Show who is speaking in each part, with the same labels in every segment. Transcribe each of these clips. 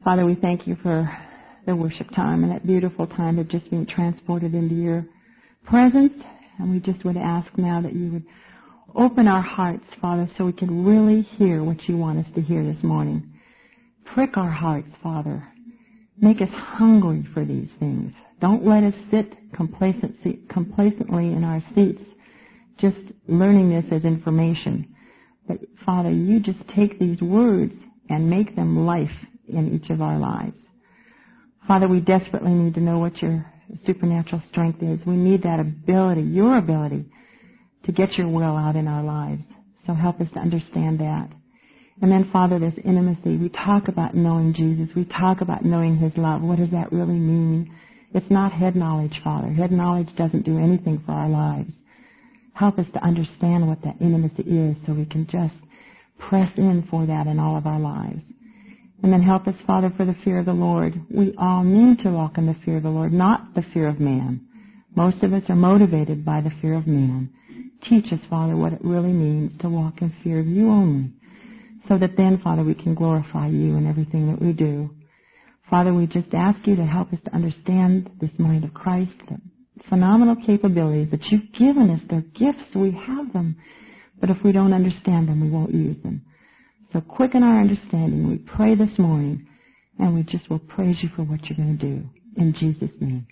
Speaker 1: Father, we thank you for the worship time and that beautiful time of just being transported into your presence. And we just would ask now that you would open our hearts, Father, so we can really hear what you want us to hear this morning. Prick our hearts, Father. Make us hungry for these things. Don't let us sit complacently in our seats, just learning this as information. But, Father, you just take these words and make them life in each of our lives. Father, we desperately need to know what your supernatural strength is. We need that ability, your ability, to get your will out in our lives. So help us to understand that. And then, Father, this intimacy. We talk about knowing Jesus. We talk about knowing his love. What does that really mean? It's not head knowledge, Father. Head knowledge doesn't do anything for our lives. Help us to understand what that intimacy is so we can just press in for that in all of our lives. And then help us, Father, for the fear of the Lord. We all need to walk in the fear of the Lord, not the fear of man. Most of us are motivated by the fear of man. Teach us, Father, what it really means to walk in fear of you only, so that then, Father, we can glorify you in everything that we do. Father, we just ask you to help us to understand this mind of Christ, the phenomenal capabilities that you've given us. They're gifts. We have them. But if we don't understand them, we won't use them. So quicken our understanding. We pray this morning, and we just will praise you for what you're going to do. In Jesus' name.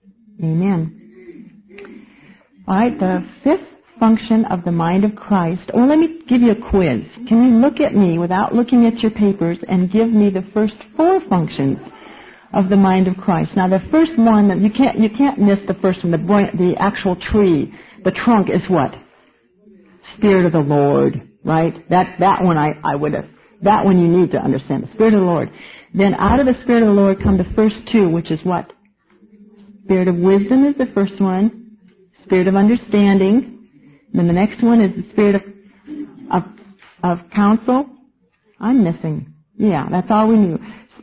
Speaker 1: Amen. All right, the fifth function of the mind of Christ. Oh, let me give you a quiz. Can you look at me without looking at your papers and give me the first four functions of the mind of Christ? Now, the first one, you can't miss the first one, the actual tree. The trunk is what? Spirit of the Lord. Right? That one that one you need to understand. The Spirit of the Lord. Then out of the Spirit of the Lord come the first two, which is what? Spirit of wisdom is the first one. Spirit of understanding. Then the next one is the Spirit of counsel. I'm missing. Yeah, that's all we knew.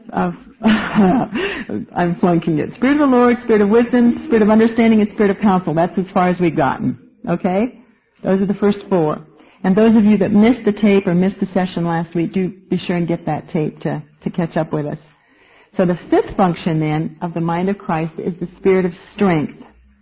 Speaker 1: I'm flunking it. Spirit of the Lord, Spirit of wisdom, Spirit of understanding, and Spirit of counsel. That's as far as we've gotten. Okay? Those are the first four. And those of you that missed the tape or missed the session last week, do be sure and get that tape to catch up with us. So the fifth function then of the mind of Christ is the spirit of strength.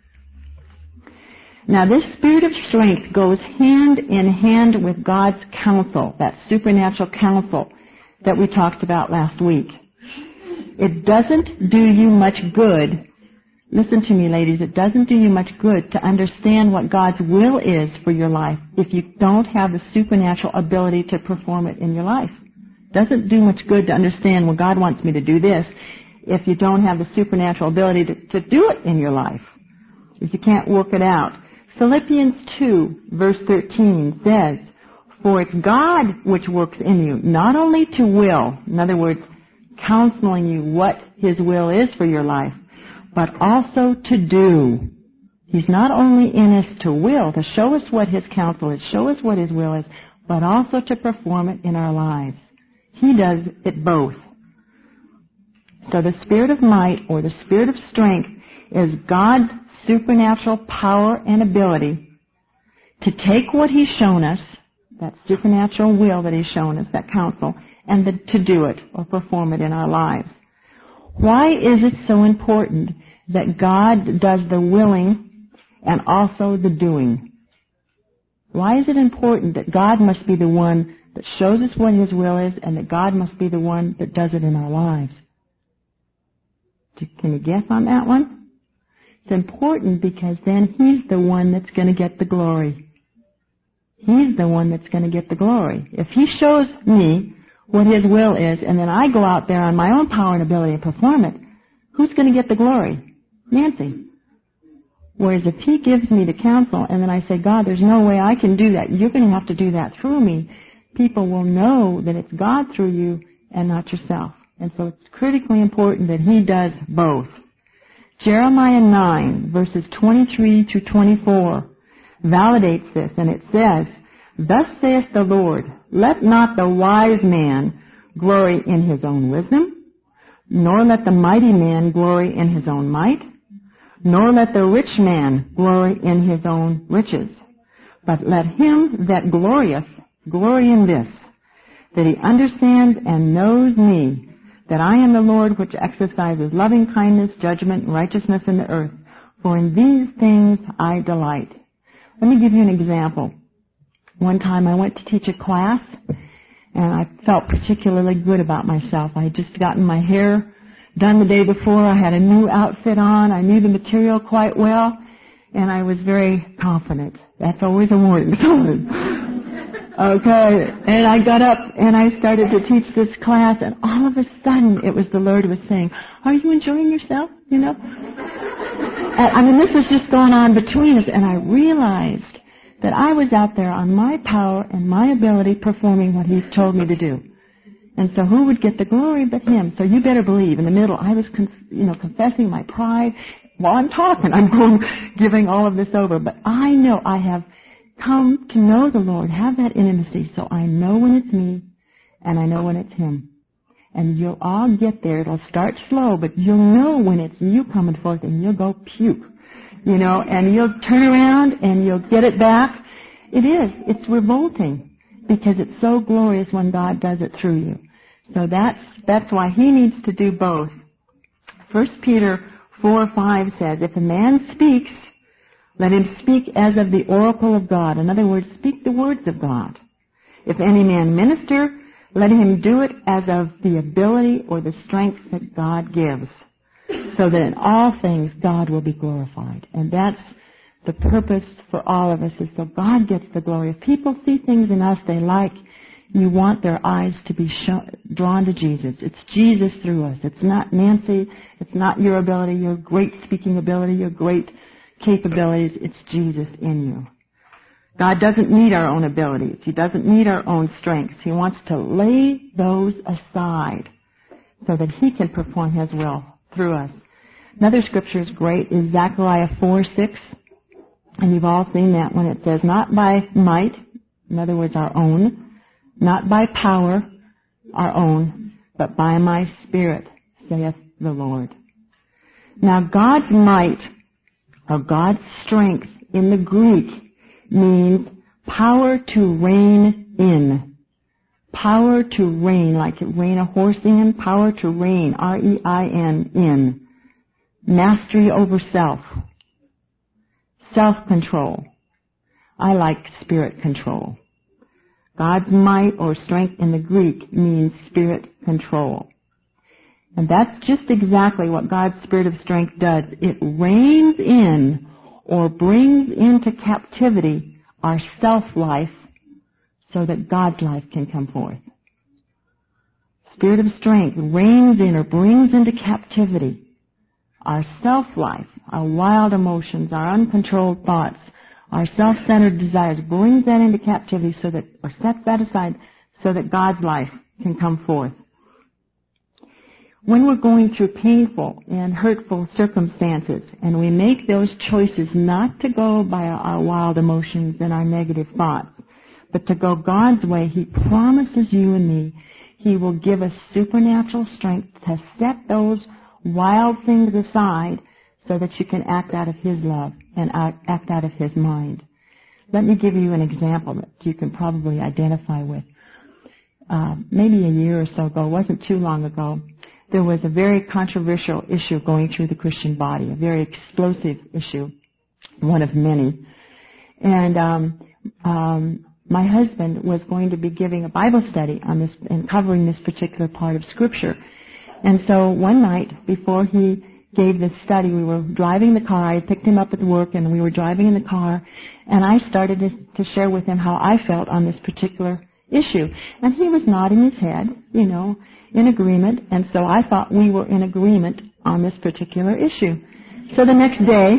Speaker 1: Now this spirit of strength goes hand in hand with God's counsel, that supernatural counsel that we talked about last week. It doesn't do you much good. Listen to me, ladies. It doesn't do you much good to understand what God's will is for your life if you don't have the supernatural ability to perform it in your life. It doesn't do much good to understand, well, God wants me to do this, if you don't have the supernatural ability to do it in your life, if you can't work it out. Philippians 2, verse 13 says, "For it's God which works in you, not only to will," in other words, counseling you what his will is for your life, but also to do. He's not only in us to will, to show us what his counsel is, show us what his will is, but also to perform it in our lives. He does it both. So the spirit of might, or the spirit of strength, is God's supernatural power and ability to take what he's shown us, that supernatural will that he's shown us, that counsel, and to do it or perform it in our lives. Why is it so important that God does the willing and also the doing? Why is it important that God must be the one that shows us what his will is and that God must be the one that does it in our lives? Can you guess on that one? It's important because then he's the one that's going to get the glory. He's the one that's going to get the glory. If he shows me what his will is, and then I go out there on my own power and ability to perform it, who's going to get the glory? Nancy. Whereas if he gives me the counsel, and then I say, God, there's no way I can do that. You're going to have to do that through me. People will know that it's God through you and not yourself. And so it's critically important that he does both. Jeremiah 9, verses 23 to 24, validates this, and it says, "Thus saith the Lord, let not the wise man glory in his own wisdom, nor let the mighty man glory in his own might, nor let the rich man glory in his own riches. But let him that glorieth glory in this, that he understands and knows me, that I am the Lord which exercises loving kindness, judgment, and righteousness in the earth. For in these things I delight. Let me give you an example. One time I went to teach a class, and I felt particularly good about myself. I had just gotten my hair done the day before. I had a new outfit on. I knew the material quite well, and I was very confident. That's always a warning sign. Okay, and I got up and I started to teach this class, and all of a sudden it was the Lord was saying, "Are you enjoying yourself?" You know? This was just going on between us, and I realized that I was out there on my power and my ability performing what He told me to do. And so who would get the glory but Him? So you better believe, in the middle, I was confessing my pride. While I'm talking, I'm giving all of this over. But I know I have come to know the Lord, have that intimacy, so I know when it's me and I know when it's Him. And you'll all get there. It'll start slow, but you'll know when it's you coming forth, and you'll go puke, and you'll turn around and you'll get it back. It's revolting because it's so glorious when God does it through you. So that's why He needs to do both. 1 Peter 4:5 says, "If a man speaks, let him speak as of the oracle of God." In other words, speak the words of God. "If any man minister, let him do it as of the ability or the strength that God gives, so that in all things God will be glorified." And that's the purpose for all of us, is so God gets the glory. If people see things in us they like, you want their eyes to be drawn to Jesus. It's Jesus through us. It's not Nancy. It's not your ability, your great speaking ability, your great capabilities. It's Jesus in you. God doesn't need our own abilities. He doesn't need our own strengths. He wants to lay those aside so that He can perform His will through us. Another scripture is great is Zechariah 4:6. And you've all seen that when it says, "Not by might," in other words, our own, "not by power," our own, "but by my Spirit, saith the Lord." Now, God's might, or God's strength in the Greek, means power to reign in. Power to reign, like rein a horse in, power to reign, R-E-I-N, in. Mastery over self. Self-control. I like spirit control. God's might or strength in the Greek means spirit control. And that's just exactly what God's Spirit of strength does. It reins in or brings into captivity our self-life so that God's life can come forth. Spirit of strength reins in or brings into captivity our self-life, our wild emotions, our uncontrolled thoughts, our self-centered desires, brings that into captivity or sets that aside so that God's life can come forth. When we're going through painful and hurtful circumstances and we make those choices not to go by our wild emotions and our negative thoughts, but to go God's way, He promises you and me He will give us supernatural strength to set those wild things aside so that you can act out of His love and act out of His mind. Let me give you an example that you can probably identify with. Maybe a year or so ago, it wasn't too long ago, there was a very controversial issue going through the Christian body, a very explosive issue, one of many. And my husband was going to be giving a Bible study on this and covering this particular part of Scripture. And so one night before he gave this study, we were driving the car. I picked him up at work, and we were driving in the car, and I started to share with him how I felt on this particular issue. And he was nodding his head, in agreement, and so I thought we were in agreement on this particular issue. So the next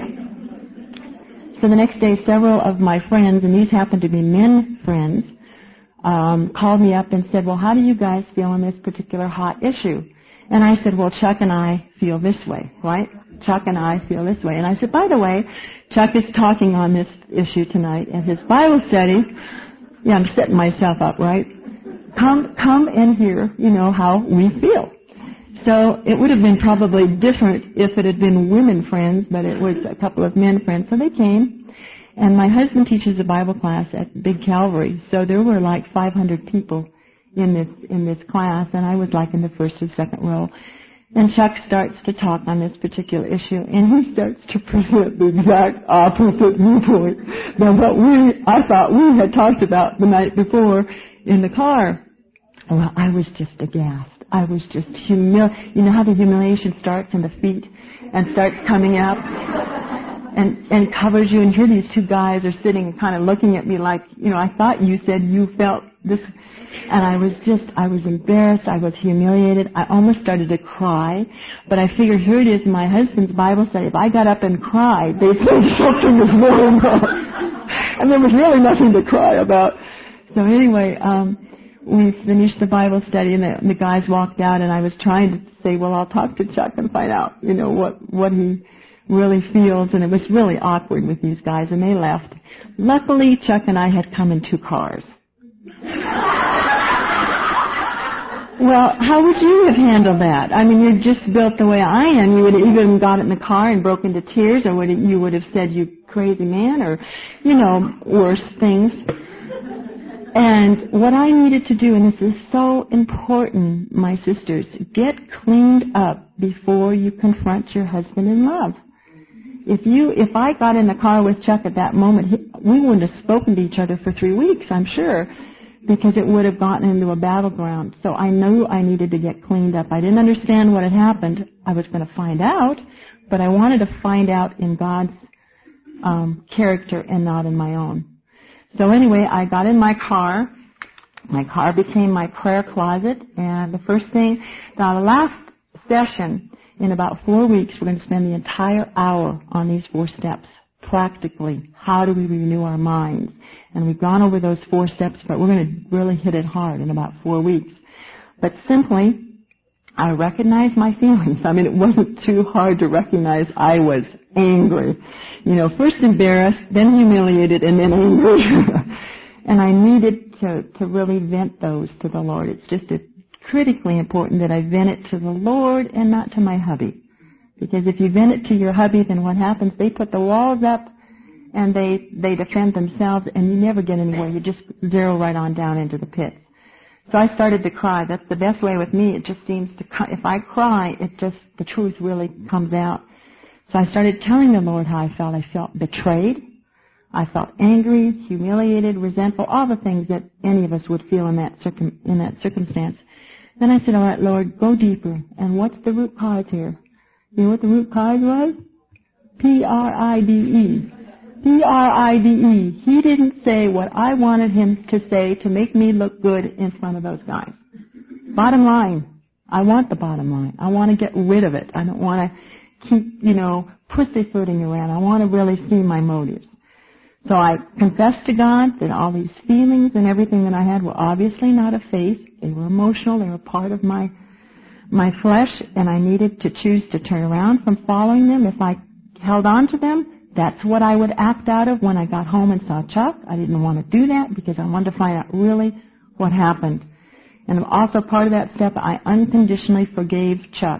Speaker 1: day, several of my friends, and these happened to be men friends, called me up and said, "Well, how do you guys feel on this particular hot issue?" And I said, "Well, Chuck and I feel this way," right? Chuck and I feel this way. And I said, "By the way, Chuck is talking on this issue tonight at his Bible study." Yeah, I'm setting myself up, right? Come and hear, how we feel. So it would have been probably different if it had been women friends, but it was a couple of men friends. So they came, and my husband teaches a Bible class at Big Calvary, so there were like 500 people in this class, and I was like in the first or second row. And Chuck starts to talk on this particular issue, and he starts to present the exact opposite viewpoint than what I thought we had talked about the night before in the car. Well, I was just aghast. I was just you know how the humiliation starts in the feet and starts coming up and covers you, and here these two guys are sitting and kind of looking at me like, I thought you said you felt this. And I was embarrassed, I was humiliated, I almost started to cry, but I figured here it is in my husband's Bible study, if I got up and cried, they'd say something was wrong. And there was really nothing to cry about. So anyway, we finished the Bible study, and the guys walked out, and I was trying to say, well, I'll talk to Chuck and find out, what he really feels, and it was really awkward with these guys, and they left. Luckily, Chuck and I had come in two cars. Well, how would you have handled that? I mean, you're just built the way I am. You would have even got in the car and broke into tears, or you would have said, you crazy man, or, worse things. And what I needed to do, and this is so important, my sisters, get cleaned up before you confront your husband in love. If I got in the car with Chuck at that moment, we wouldn't have spoken to each other for 3 weeks, I'm sure, because it would have gotten into a battleground. So I knew I needed to get cleaned up. I didn't understand what had happened. I was going to find out, but I wanted to find out in God's character and not in my own. So anyway, I got in my car. My car became my prayer closet, and the first thing, now the last session, in about 4 weeks, we're going to spend the entire hour on these 4 steps. Practically, how do we renew our minds? And we've gone over those 4 steps, but we're going to really hit it hard in about 4 weeks. But simply, I recognized my feelings. I mean, it wasn't too hard to recognize I was angry. First embarrassed, then humiliated, and then angry. And I needed to really vent those to the Lord. It's just critically important that I vent it to the Lord and not to my hubby. Because if you vent it to your hubby, then what happens? They put the walls up and they defend themselves, and you never get anywhere. You just zero right on down into the pit. So I started to cry. That's the best way with me. It just seems to, if I cry, the truth really comes out. So I started telling the Lord how I felt. I felt betrayed. I felt angry, humiliated, resentful, all the things that any of us would feel in that circumstance. Then I said, all right, Lord, go deeper. And what's the root cause here? You know what the root cause was? Pride. Pride. He didn't say what I wanted him to say to make me look good in front of those guys. Bottom line, I want the bottom line. I want to get rid of it. I don't want to keep, pussyfooting around. I want to really see my motives. So I confessed to God that all these feelings and everything that I had were obviously not of faith. They were emotional. They were part of my flesh, and I needed to choose to turn around from following them. If I held on to them, that's what I would act out of when I got home and saw Chuck. I didn't want to do that because I wanted to find out really what happened. And also part of that step, I unconditionally forgave Chuck.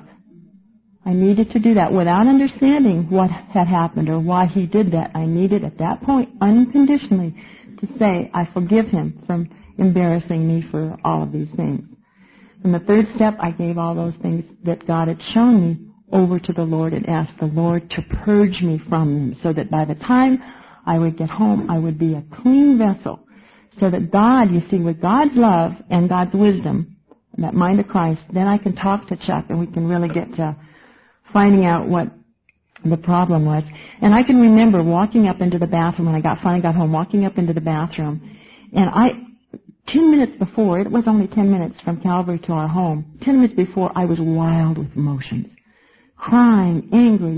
Speaker 1: I needed to do that without understanding what had happened or why he did that. I needed at that point unconditionally to say, I forgive him from embarrassing me for all of these things. And the third step, I gave all those things that God had shown me over to the Lord and asked the Lord to purge me from them so that by the time I would get home, I would be a clean vessel. So that God, you see, with God's love and God's wisdom, that mind of Christ, then I can talk to Chuck and we can really get to finding out what the problem was. And I can remember walking up into the bathroom when I finally got home, walking up into the bathroom, and 10 minutes before, it was only 10 minutes from Calvary to our home, 10 minutes before, I was wild with emotions. Crying, angry,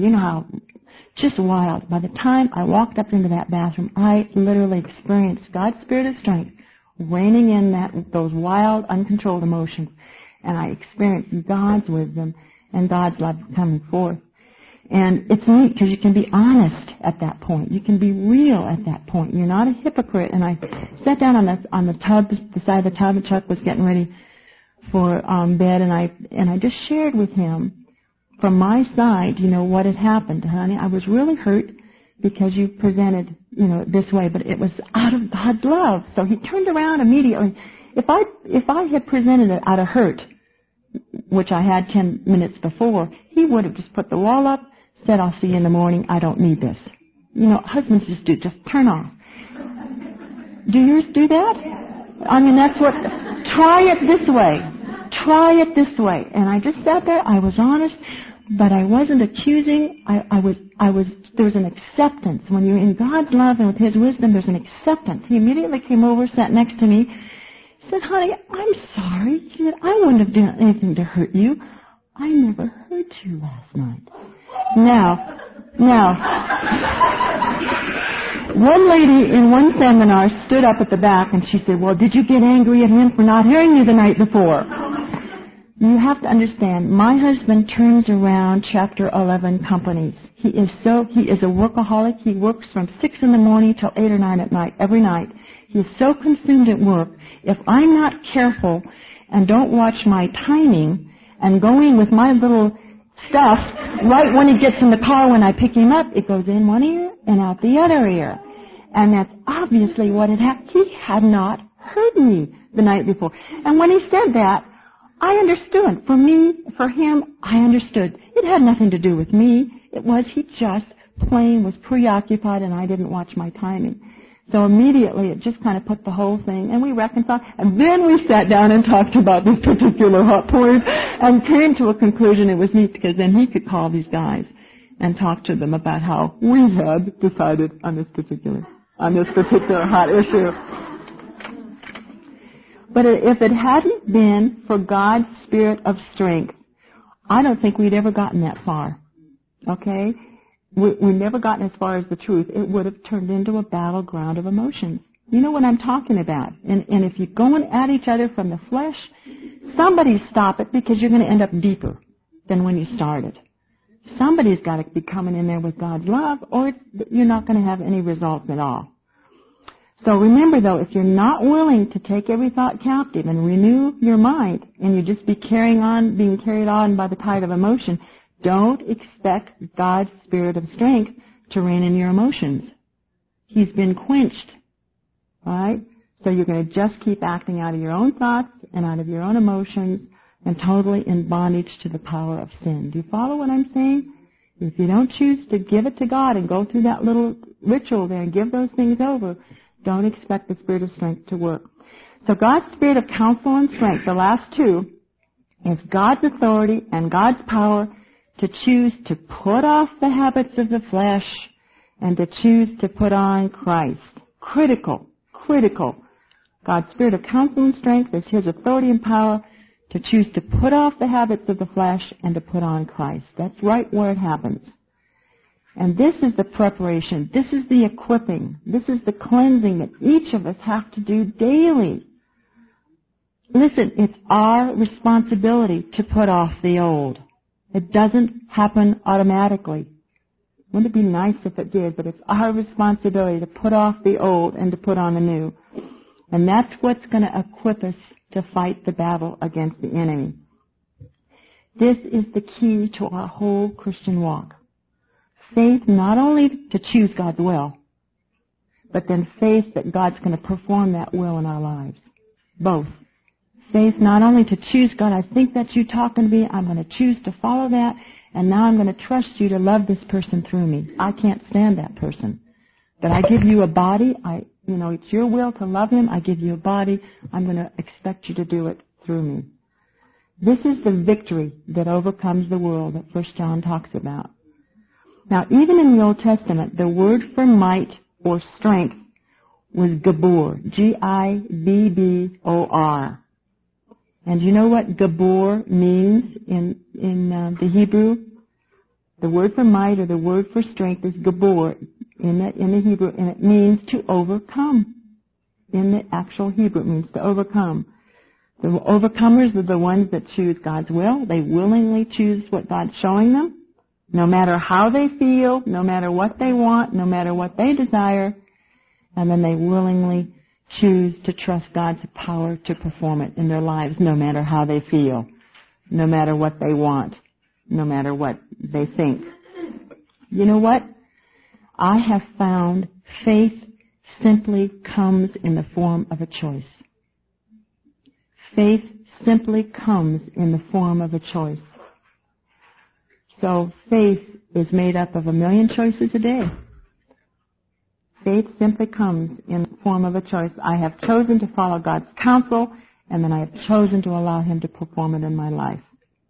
Speaker 1: just wild. By the time I walked up into that bathroom, I literally experienced God's Spirit of strength reigning in those wild, uncontrolled emotions. And I experienced God's wisdom and God's love coming forth. And it's neat because you can be honest at that point. You can be real at that point. You're not a hypocrite. And I sat down on the tub, the side of the tub, and Chuck was getting ready for bed, and I just shared with him from my side, what had happened, honey. I was really hurt because you presented, this way, but it was out of God's love. So he turned around immediately if I had presented it out of hurt, which I had 10 minutes before, he would have just put the wall up, said, I'll see you in the morning, I don't need this. You know, husbands just turn off. Do yours do that? I mean, that's what, try it this way. Try it this way. And I just sat there, I was honest, but I wasn't accusing, there was an acceptance. When you're in God's love and with His wisdom, there's an acceptance. He immediately came over, sat next to me. He said, honey, I'm sorry. He said, I wouldn't have done anything to hurt you. I never hurt you last night. Now, one lady in one seminar stood up at the back and she said, well, did you get angry at him for not hearing you the night before? You have to understand, my husband turns around chapter 11 companies. He is a workaholic. He works from 6 in the morning till 8 or 9 at night, every night. He is so consumed at work. If I'm not careful and don't watch my timing and go in with my little stuff, right when he gets in the car when I pick him up, it goes in one ear and out the other ear. And that's obviously what had happened. He had not heard me the night before. And when he said that, I understood. For me, for him, I understood. It had nothing to do with me. It was he just plain was preoccupied and I didn't watch my timing. So immediately it just kind of put the whole thing, and we reconciled. And then we sat down and talked about this particular hot point and came to a conclusion. It was neat because then he could call these guys and talk to them about how we had decided on this particular hot issue. But if it hadn't been for God's spirit of strength, I don't think we'd ever gotten that far. Okay? We'd never gotten as far as the truth. It would have turned into a battleground of emotions. You know what I'm talking about. And if you're going at each other from the flesh, somebody stop it because you're going to end up deeper than when you started. Somebody's got to be coming in there with God's love, or you're not going to have any results at all. So remember, though, if you're not willing to take every thought captive and renew your mind, and you just be being carried on by the tide of emotion, don't expect God's spirit of strength to reign in your emotions. He's been quenched, right? So you're going to just keep acting out of your own thoughts and out of your own emotions and totally in bondage to the power of sin. Do you follow what I'm saying? If you don't choose to give it to God and go through that little ritual there and give those things over, don't expect the spirit of strength to work. So God's spirit of counsel and strength, the last two, is God's authority and God's power to choose to put off the habits of the flesh and to choose to put on Christ. Critical. God's spirit of counsel and strength is His authority and power to choose to put off the habits of the flesh and to put on Christ. That's right where it happens. And this is the preparation. This is the equipping. This is the cleansing that each of us have to do daily. Listen, it's our responsibility to put off the old. It doesn't happen automatically. Wouldn't it be nice if it did? But it's our responsibility to put off the old and to put on the new. And that's what's going to equip us to fight the battle against the enemy. This is the key to our whole Christian walk. Faith not only to choose God's will, but then faith that God's going to perform that will in our lives. Both. Faith not only to choose God, I think that you talking to me, I'm going to choose to follow that, and now I'm going to trust you to love this person through me. I can't stand that person. But I give you a body, it's your will to love him, I give you a body, I'm going to expect you to do it through me. This is the victory that overcomes the world that 1 John talks about. Now, even in the Old Testament, the word for might or strength was Gabor, G-I-B-B-O-R. And you know what Gabor means in the Hebrew? The word for might or the word for strength is Gabor in the Hebrew, and it means to overcome. In the actual Hebrew, it means to overcome. The overcomers are the ones that choose God's will. They willingly choose what God's showing them, no matter how they feel, no matter what they want, no matter what they desire, and then they willingly choose to trust God's power to perform it in their lives, no matter how they feel, no matter what they want, no matter what they think. You know what? I have found faith simply comes in the form of a choice. faith simply comes in the form of a choice. So faith is made up of 1,000,000 choices a day. Faith simply comes in the form of a choice. I have chosen to follow God's counsel, and then I have chosen to allow Him to perform it in my life.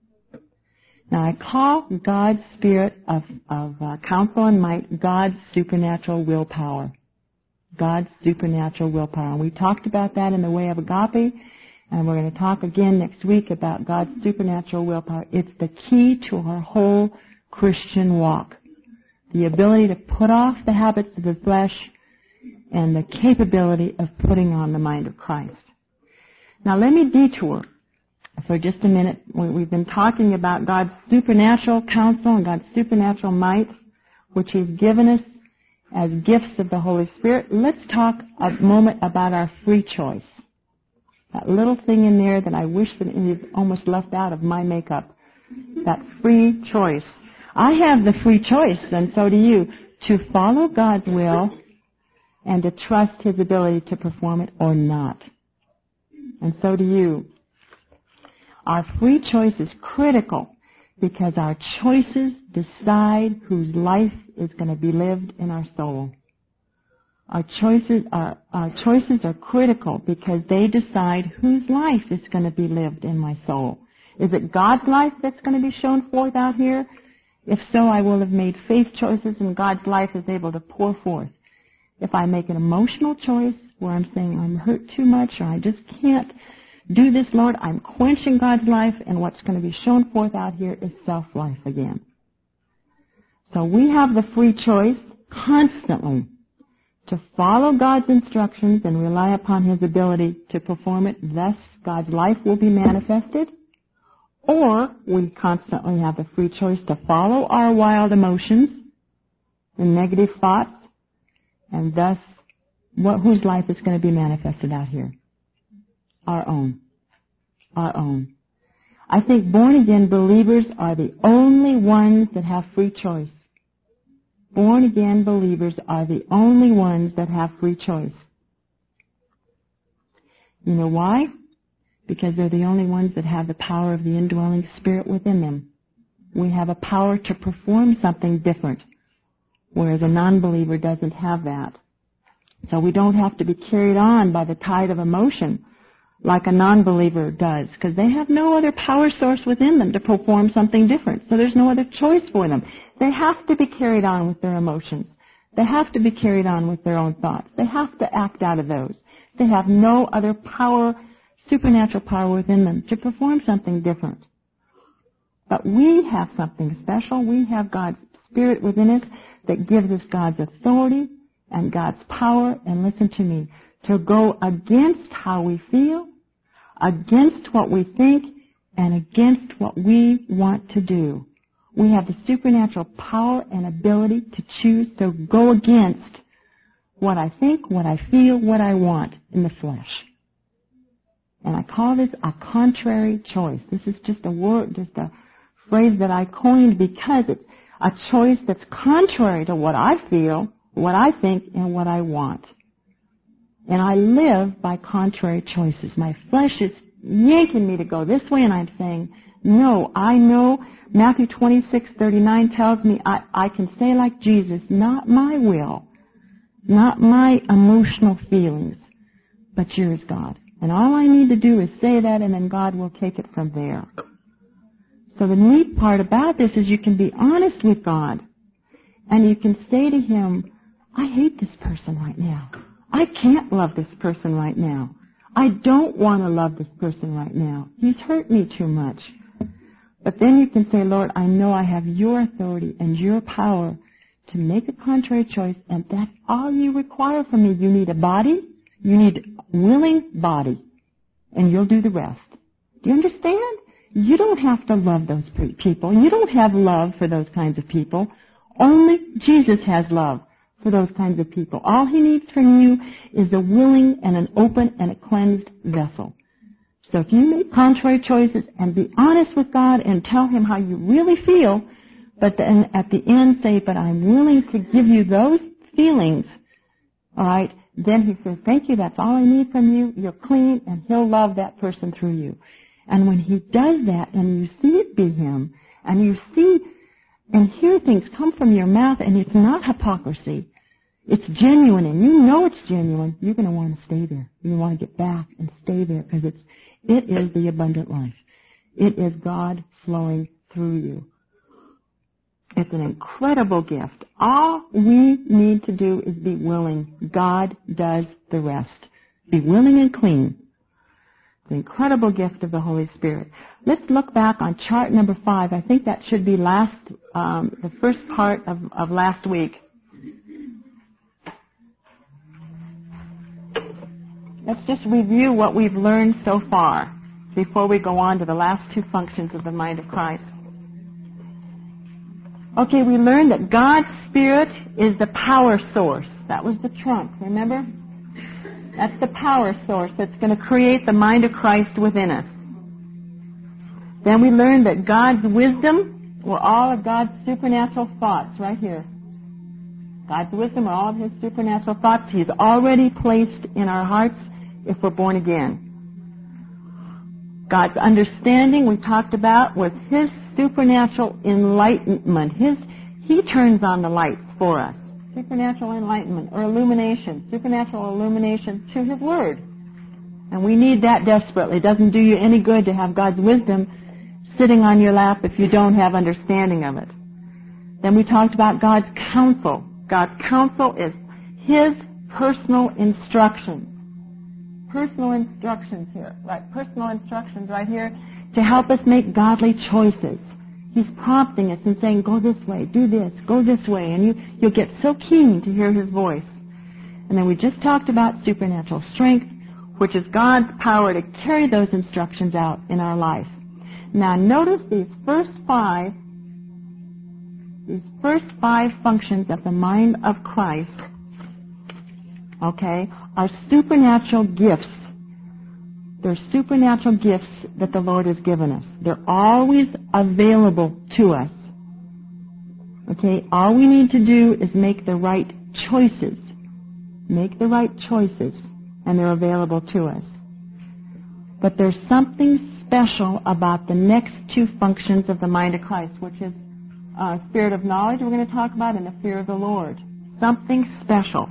Speaker 1: Now, I call God's spirit of counsel and might God's supernatural willpower. God's supernatural willpower. And we talked about that in the way of agape, and we're going to talk again next week about God's supernatural willpower. It's the key to our whole Christian walk. The ability to put off the habits of the flesh and the capability of putting on the mind of Christ. Now, let me detour for just a minute. We've been talking about God's supernatural counsel and God's supernatural might, which He's given us as gifts of the Holy Spirit. Let's talk a moment about our free choice. That little thing in there that I wish that you've almost left out of my makeup. That free choice. I have the free choice, and so do you, to follow God's will and to trust His ability to perform it or not. And so do you. Our free choice is critical because our choices decide whose life is going to be lived in our soul. Our choices are critical because they decide whose life is going to be lived in my soul. Is it God's life that's going to be shown forth out here? If so, I will have made faith choices and God's life is able to pour forth. If I make an emotional choice where I'm saying I'm hurt too much or I just can't do this, Lord, I'm quenching God's life, and what's going to be shown forth out here is self-life again. So we have the free choice constantly to follow God's instructions and rely upon His ability to perform it. Thus, God's life will be manifested. Or we constantly have the free choice to follow our wild emotions and negative thoughts, and thus, whose life is going to be manifested out here? Our own. Our own. I think born-again believers are the only ones that have free choice. Born-again believers are the only ones that have free choice. You know why? Because they're the only ones that have the power of the indwelling Spirit within them. We have a power to perform something different, whereas a non-believer doesn't have that. So we don't have to be carried on by the tide of emotion like a non-believer does, because they have no other power source within them to perform something different. So there's no other choice for them. They have to be carried on with their emotions. They have to be carried on with their own thoughts. They have to act out of those. They have no other power, supernatural power within them to perform something different. But we have something special. We have God's Spirit within us that gives us God's authority and God's power, and listen to me, to go against how we feel, against what we think, and against what we want to do. We have the supernatural power and ability to choose to go against what I think, what I feel, what I want in the flesh. And I call this a contrary choice. This is just a word, just a phrase that I coined because it's a choice that's contrary to what I feel, what I think, and what I want. And I live by contrary choices. My flesh is yanking me to go this way, and I'm saying, no, I know Matthew 26:39 tells me I can say like Jesus, not my will, not my emotional feelings, but yours, God. And all I need to do is say that, and then God will take it from there. So the neat part about this is you can be honest with God, and you can say to Him, I hate this person right now. I can't love this person right now. I don't want to love this person right now. He's hurt me too much. But then you can say, Lord, I know I have your authority and your power to make a contrary choice, and that's all you require from me. You need a body, you need a willing body, and you'll do the rest. Do you understand? You don't have to love those people. You don't have love for those kinds of people. Only Jesus has love for those kinds of people. All He needs from you is a willing and an open and a cleansed vessel. So if you make contrary choices and be honest with God and tell Him how you really feel, but then at the end say, but I'm willing to give you those feelings, all right, then he says, thank you, that's all I need from you. You're clean, and he'll love that person through you. And when he does that, and you see it be him, and you see and hear things come from your mouth, and it's not hypocrisy, it's genuine, and you know it's genuine, you're going to want to stay there. You want to get back and stay there, because it is the abundant life. It is God flowing through you. It's an incredible gift. All we need to do is be willing. God does the rest. Be willing and clean. The incredible gift of the Holy Spirit. Let's look back on chart number 5. I think that should be the first part of last week. Let's just review what we've learned so far before we go on to the last 2 functions of the mind of Christ. Okay, we learned that God's Spirit is the power source. That was the trunk, remember? That's the power source that's going to create the mind of Christ within us. Then we learned that God's wisdom were all of God's supernatural thoughts, right here. God's wisdom are all of His supernatural thoughts He's already placed in our hearts if we're born again. God's understanding, we talked about, was His supernatural enlightenment. He turns on the lights for us. Supernatural enlightenment or illumination. Supernatural illumination to His Word. And we need that desperately. It doesn't do you any good to have God's wisdom sitting on your lap if you don't have understanding of it. Then we talked about God's counsel. God's counsel is His personal instructions. Personal instructions here, right? Personal instructions right here to help us make godly choices. He's prompting us and saying, go this way, do this, go this way, and you'll get so keen to hear His voice. And then we just talked about supernatural strength, which is God's power to carry those instructions out in our life. Now notice these first five functions of the mind of Christ, okay, are supernatural gifts. They're supernatural gifts that the Lord has given us. They're always available to us. Okay, all we need to do is make the right choices. Make the right choices, and they're available to us. But there's something special about the next 2 functions of the mind of Christ, which is spirit of knowledge we're going to talk about, and the fear of the Lord. Something special.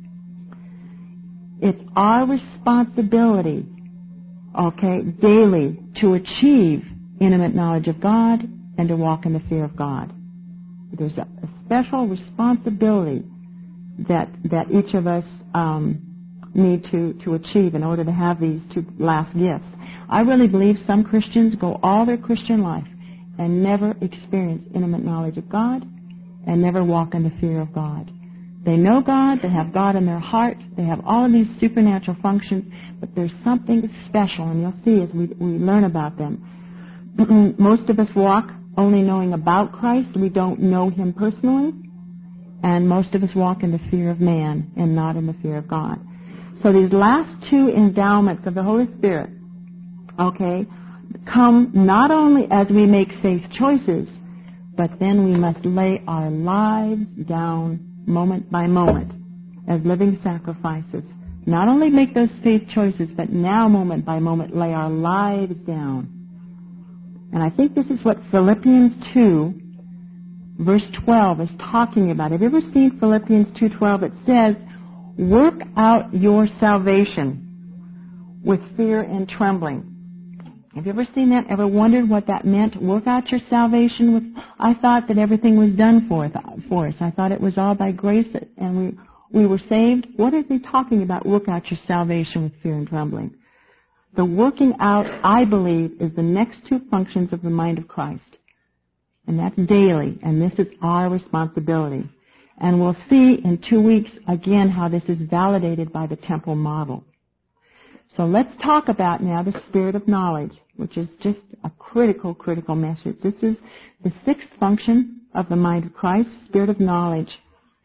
Speaker 1: It's our responsibility, okay, daily to achieve intimate knowledge of God and to walk in the fear of God. There's a special responsibility that each of us need to achieve in order to have these 2 last gifts. I really believe some Christians go all their Christian life and never experience intimate knowledge of God and never walk in the fear of God. They know God, they have God in their heart, they have all of these supernatural functions, but there's something special, and you'll see as we learn about them. Most of us walk only knowing about Christ. We don't know Him personally, and most of us walk in the fear of man and not in the fear of God. So these last 2 endowments of the Holy Spirit, okay, come not only as we make faith choices, but then we must lay our lives down moment by moment as living sacrifices. Not only make those faith choices, but now moment by moment lay our lives down. And I think this is what Philippians 2, verse 12 is talking about. Have you ever seen Philippians 2:12? It says, work out your salvation with fear and trembling. Have you ever seen that? Ever wondered what that meant? Work out your salvation with... I thought that everything was done for us. I thought it was all by grace and we were saved. What is he talking about? Work out your salvation with fear and trembling. The working out, I believe, is the next 2 functions of the mind of Christ. And that's daily. And this is our responsibility. And we'll see in 2 weeks again how this is validated by the temple model. So let's talk about now the spirit of knowledge, which is just a critical message. This is the 6th function of the mind of Christ, spirit of knowledge.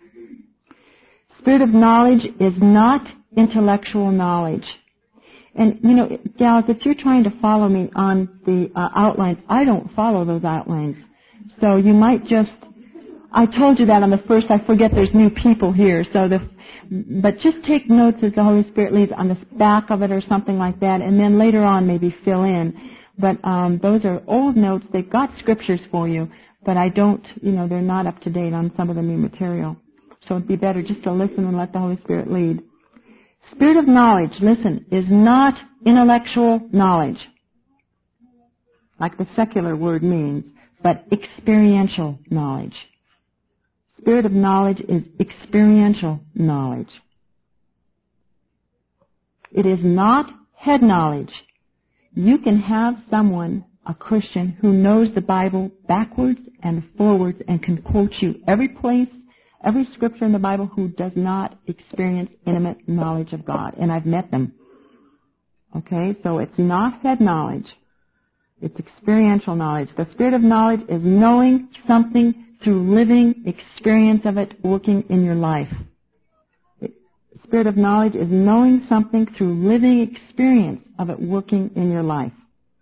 Speaker 1: Spirit of knowledge is not intellectual knowledge. And, you know, gals, if you're trying to follow me on the outlines, I don't follow those outlines. So you might just I told you that on the first. I forget there's new people here, but just take notes as the Holy Spirit leads on the back of it or something like that, and then later on maybe fill in. But those are old notes. They've got scriptures for you, but I don't, they're not up to date on some of the new material. So it'd be better just to listen and let the Holy Spirit lead. Spirit of knowledge, listen, is not intellectual knowledge, like the secular word means, but experiential knowledge. Spirit of knowledge is experiential knowledge. It is not head knowledge. You can have someone, a Christian, who knows the Bible backwards and forwards and can quote you every place, every scripture in the Bible, who does not experience intimate knowledge of God. And I've met them. Okay, so it's not head knowledge. It's experiential knowledge. The Spirit of knowledge is knowing something through living experience of it working in your life. Spirit of knowledge is knowing something through living experience of it working in your life.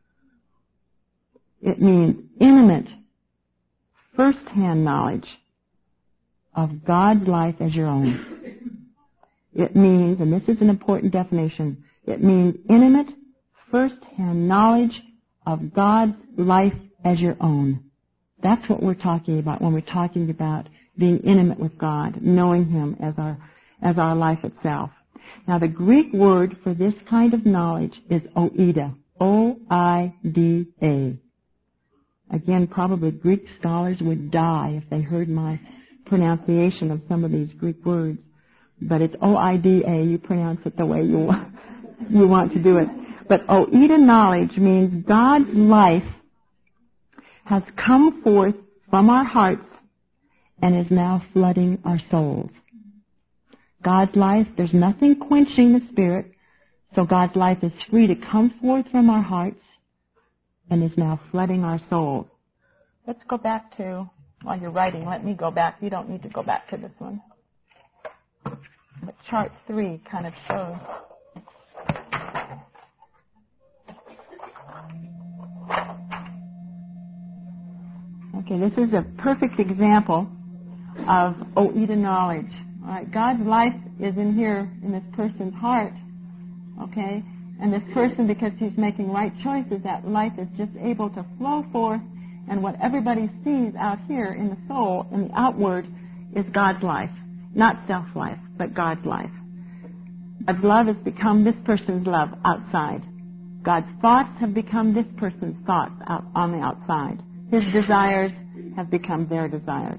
Speaker 1: It means intimate, first-hand knowledge of God's life as your own. It means, and this is an important definition, it means intimate, first-hand knowledge of God's life as your own. That's what we're talking about when we're talking about being intimate with God, knowing Him as our life itself. Now, the Greek word for this kind of knowledge is oida, O-I-D-A. Again, probably Greek scholars would die if they heard my pronunciation of some of these Greek words. But it's O-I-D-A. You pronounce it the way you want to do it. But oida knowledge means God's life has come forth from our hearts and is now flooding our souls. God's life, there's nothing quenching the Spirit, so God's life is free to come forth from our hearts and is now flooding our souls. Let's go back to, while you're writing, let me go back. You don't need to go back to this one. But chart 3 kind of shows. Okay, this is a perfect example of oida knowledge. All right, God's life is in here in this person's heart, okay? And this person, because he's making right choices, that life is just able to flow forth, and what everybody sees out here in the soul, in the outward, is God's life. Not self-life, but God's life. God's love has become this person's love outside. God's thoughts have become this person's thoughts out on the outside. His desires have become their desires.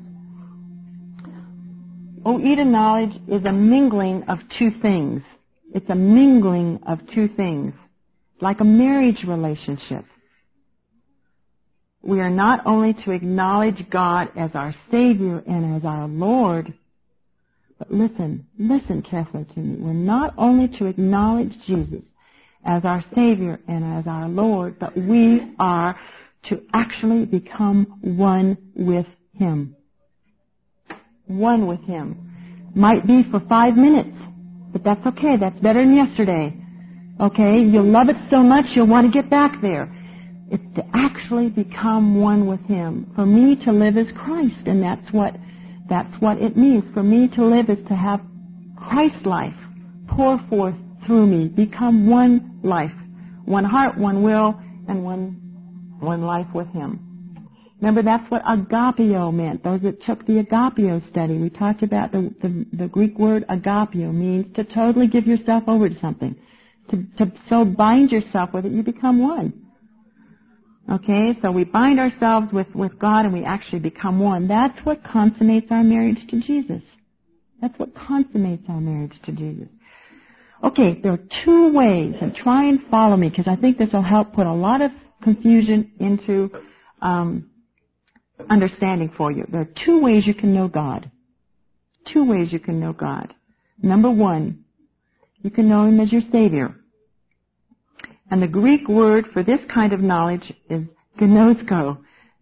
Speaker 1: Oida knowledge is a mingling of two things. It's a mingling of two things, like a marriage relationship. We are not only to acknowledge God as our Savior and as our Lord, but listen carefully to me. We're not only to acknowledge Jesus as our Savior and as our Lord, but we are to actually become one with Him. One with Him. Might be for 5 minutes, but that's okay. That's better than yesterday. Okay? You'll love it so much you'll want to get back there. It's to actually become one with Him. For me to live is Christ, and that's what it means. For me to live is to have Christ's life pour forth through me. Become one life. One heart, one will, and one life with Him. Remember, that's what agapio meant. Those that took the agapio study, we talked about the Greek word agapio means to totally give yourself over to something. To so bind yourself with it, you become one. Okay, so we bind ourselves with God and we actually become one. That's what consummates our marriage to Jesus. That's what consummates our marriage to Jesus. Okay, there are 2 ways, and try and follow me, because I think this will help put a lot of confusion into understanding for you. There are 2 ways you can know God. 2 ways you can know God. Number 1, you can know Him as your Savior. And the Greek word for this kind of knowledge is gnosko.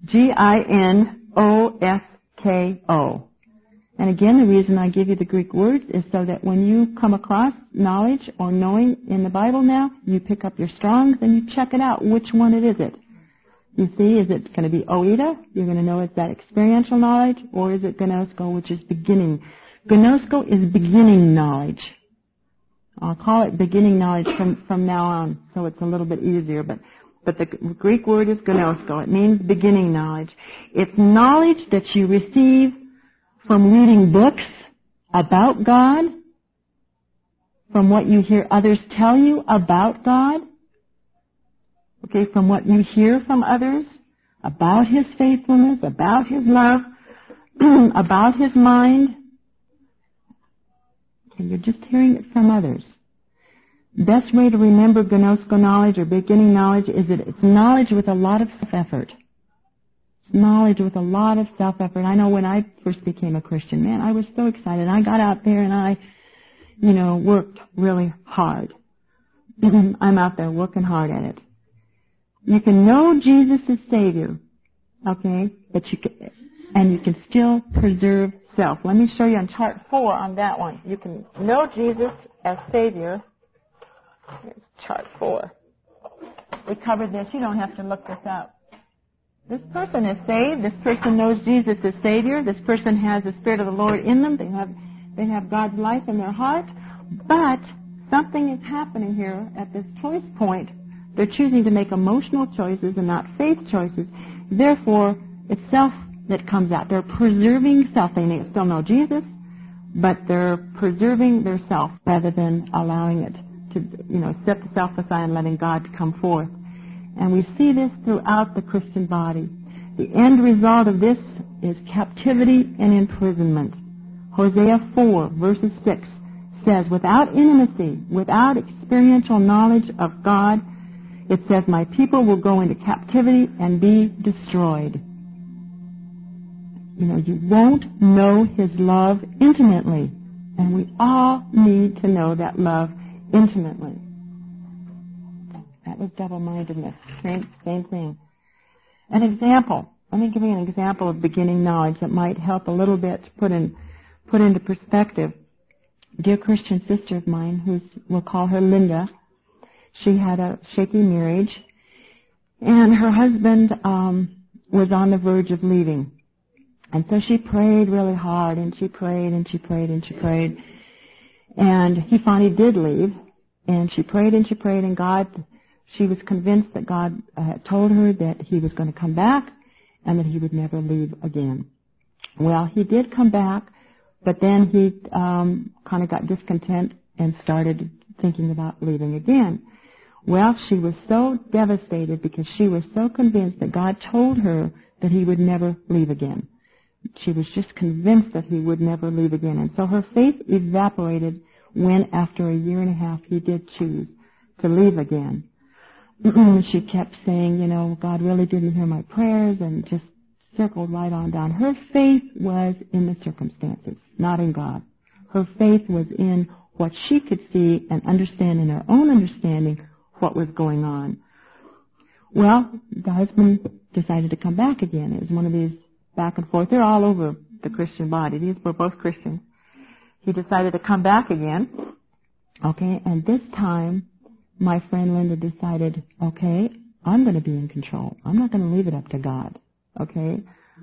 Speaker 1: G-I-N-O-S-K-O. And again, the reason I give you the Greek words is so that when you come across knowledge or knowing in the Bible now, you pick up your Strong's and you check it out. Which one it is it? You see, is it going to be oida? You're going to know it's that experiential knowledge, or is it gnosko, which is beginning? Gnosko is beginning knowledge. I'll call it beginning knowledge from now on, so it's a little bit easier. But the Greek word is gnosko. It means beginning knowledge. It's knowledge that you receive from reading books about God, from what you hear others tell you about God, okay, from what you hear from others about His faithfulness, about His love, about His mind. Okay, you're just hearing it from others. Best way to remember gnosko knowledge or beginning knowledge is that it's knowledge with a lot of self-effort. It's knowledge with a lot of self-effort. I know when I first became a Christian, man, I was so excited. I got out there and I, worked really hard. I'm out there working hard at it. You can know Jesus as Savior, okay, but you can still preserve self. Let me show you on chart 4 on that one. You can know Jesus as Savior. Here's chart 4. We covered this. You don't have to look this up. This person is saved. This person knows Jesus as Savior. This person has the Spirit of the Lord in them. They have God's life in their heart. But something is happening here at this choice point. They're choosing to make emotional choices and not faith choices. Therefore, it's self that comes out. They're preserving self. They may still know Jesus, but they're preserving their self rather than allowing it to, set the self aside and letting God come forth. And we see this throughout the Christian body. The end result of this is captivity and imprisonment. Hosea 4, verses 6 says, without intimacy, without experiential knowledge of God, it says, my people will go into captivity and be destroyed. You won't know His love intimately. And we all need to know that love intimately. That was double-mindedness. Same thing. An example. Let me give you an example of beginning knowledge that might help a little bit to put into perspective. A dear Christian sister of mine, we'll call her Linda, she had a shaky marriage, and her husband was on the verge of leaving. And so she prayed really hard, and she prayed, and she prayed, and she prayed. And he finally did leave, and she prayed, and she was convinced that God had told her that he was going to come back and that he would never leave again. Well, he did come back, but then he kind of got discontent and started thinking about leaving again. Well, she was so devastated because she was so convinced that God told her that he would never leave again. She was just convinced that he would never leave again. And so her faith evaporated when, after a year and a half, he did choose to leave again. She kept saying, God really didn't hear my prayers, and just circled right on down. Her faith was in the circumstances, not in God. Her faith was in what she could see and understand in her own understanding what was going on. Well, the husband decided to come back again. It was one of these back and forth. They're all over the Christian body. These were both Christians. He decided to come back again. Okay, and this time, my friend Linda decided, okay, I'm going to be in control. I'm not going to leave it up to God. Okay?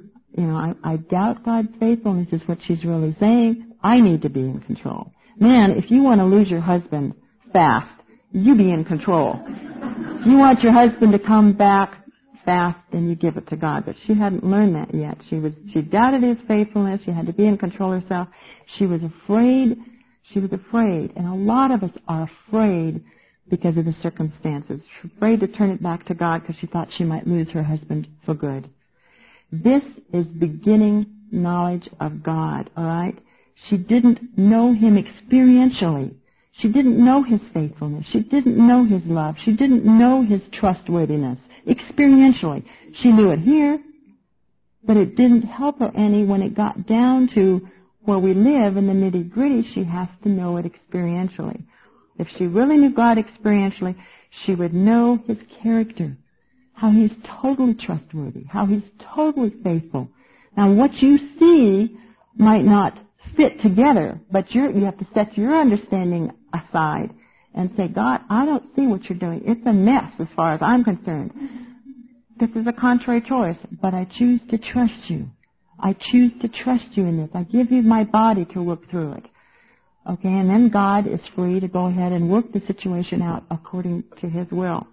Speaker 1: I doubt God's faithfulness is what she's really saying. I need to be in control. Man, if you want to lose your husband fast, you be in control. If you want your husband to come back fast, then you give it to God. But she hadn't learned that yet. She doubted his faithfulness. She had to be in control herself. She was afraid. And a lot of us are afraid because of the circumstances. She's afraid to turn it back to God because she thought she might lose her husband for good. This is beginning knowledge of God, all right? She didn't know him experientially. She didn't know his faithfulness. She didn't know his love. She didn't know his trustworthiness. Experientially. She knew it here, but it didn't help her any when it got down to where we live in the nitty-gritty. She has to know it experientially. If she really knew God experientially, she would know his character, how he's totally trustworthy, how he's totally faithful. Now, what you see might not fit together, but you have to set your understanding aside and say, God, I don't see what you're doing. It's a mess as far as I'm concerned. this is a contrary choice, but I choose to trust you. I choose to trust you in this. I give you my body to work through it. Okay, and then God is free to go ahead and work the situation out according to His will.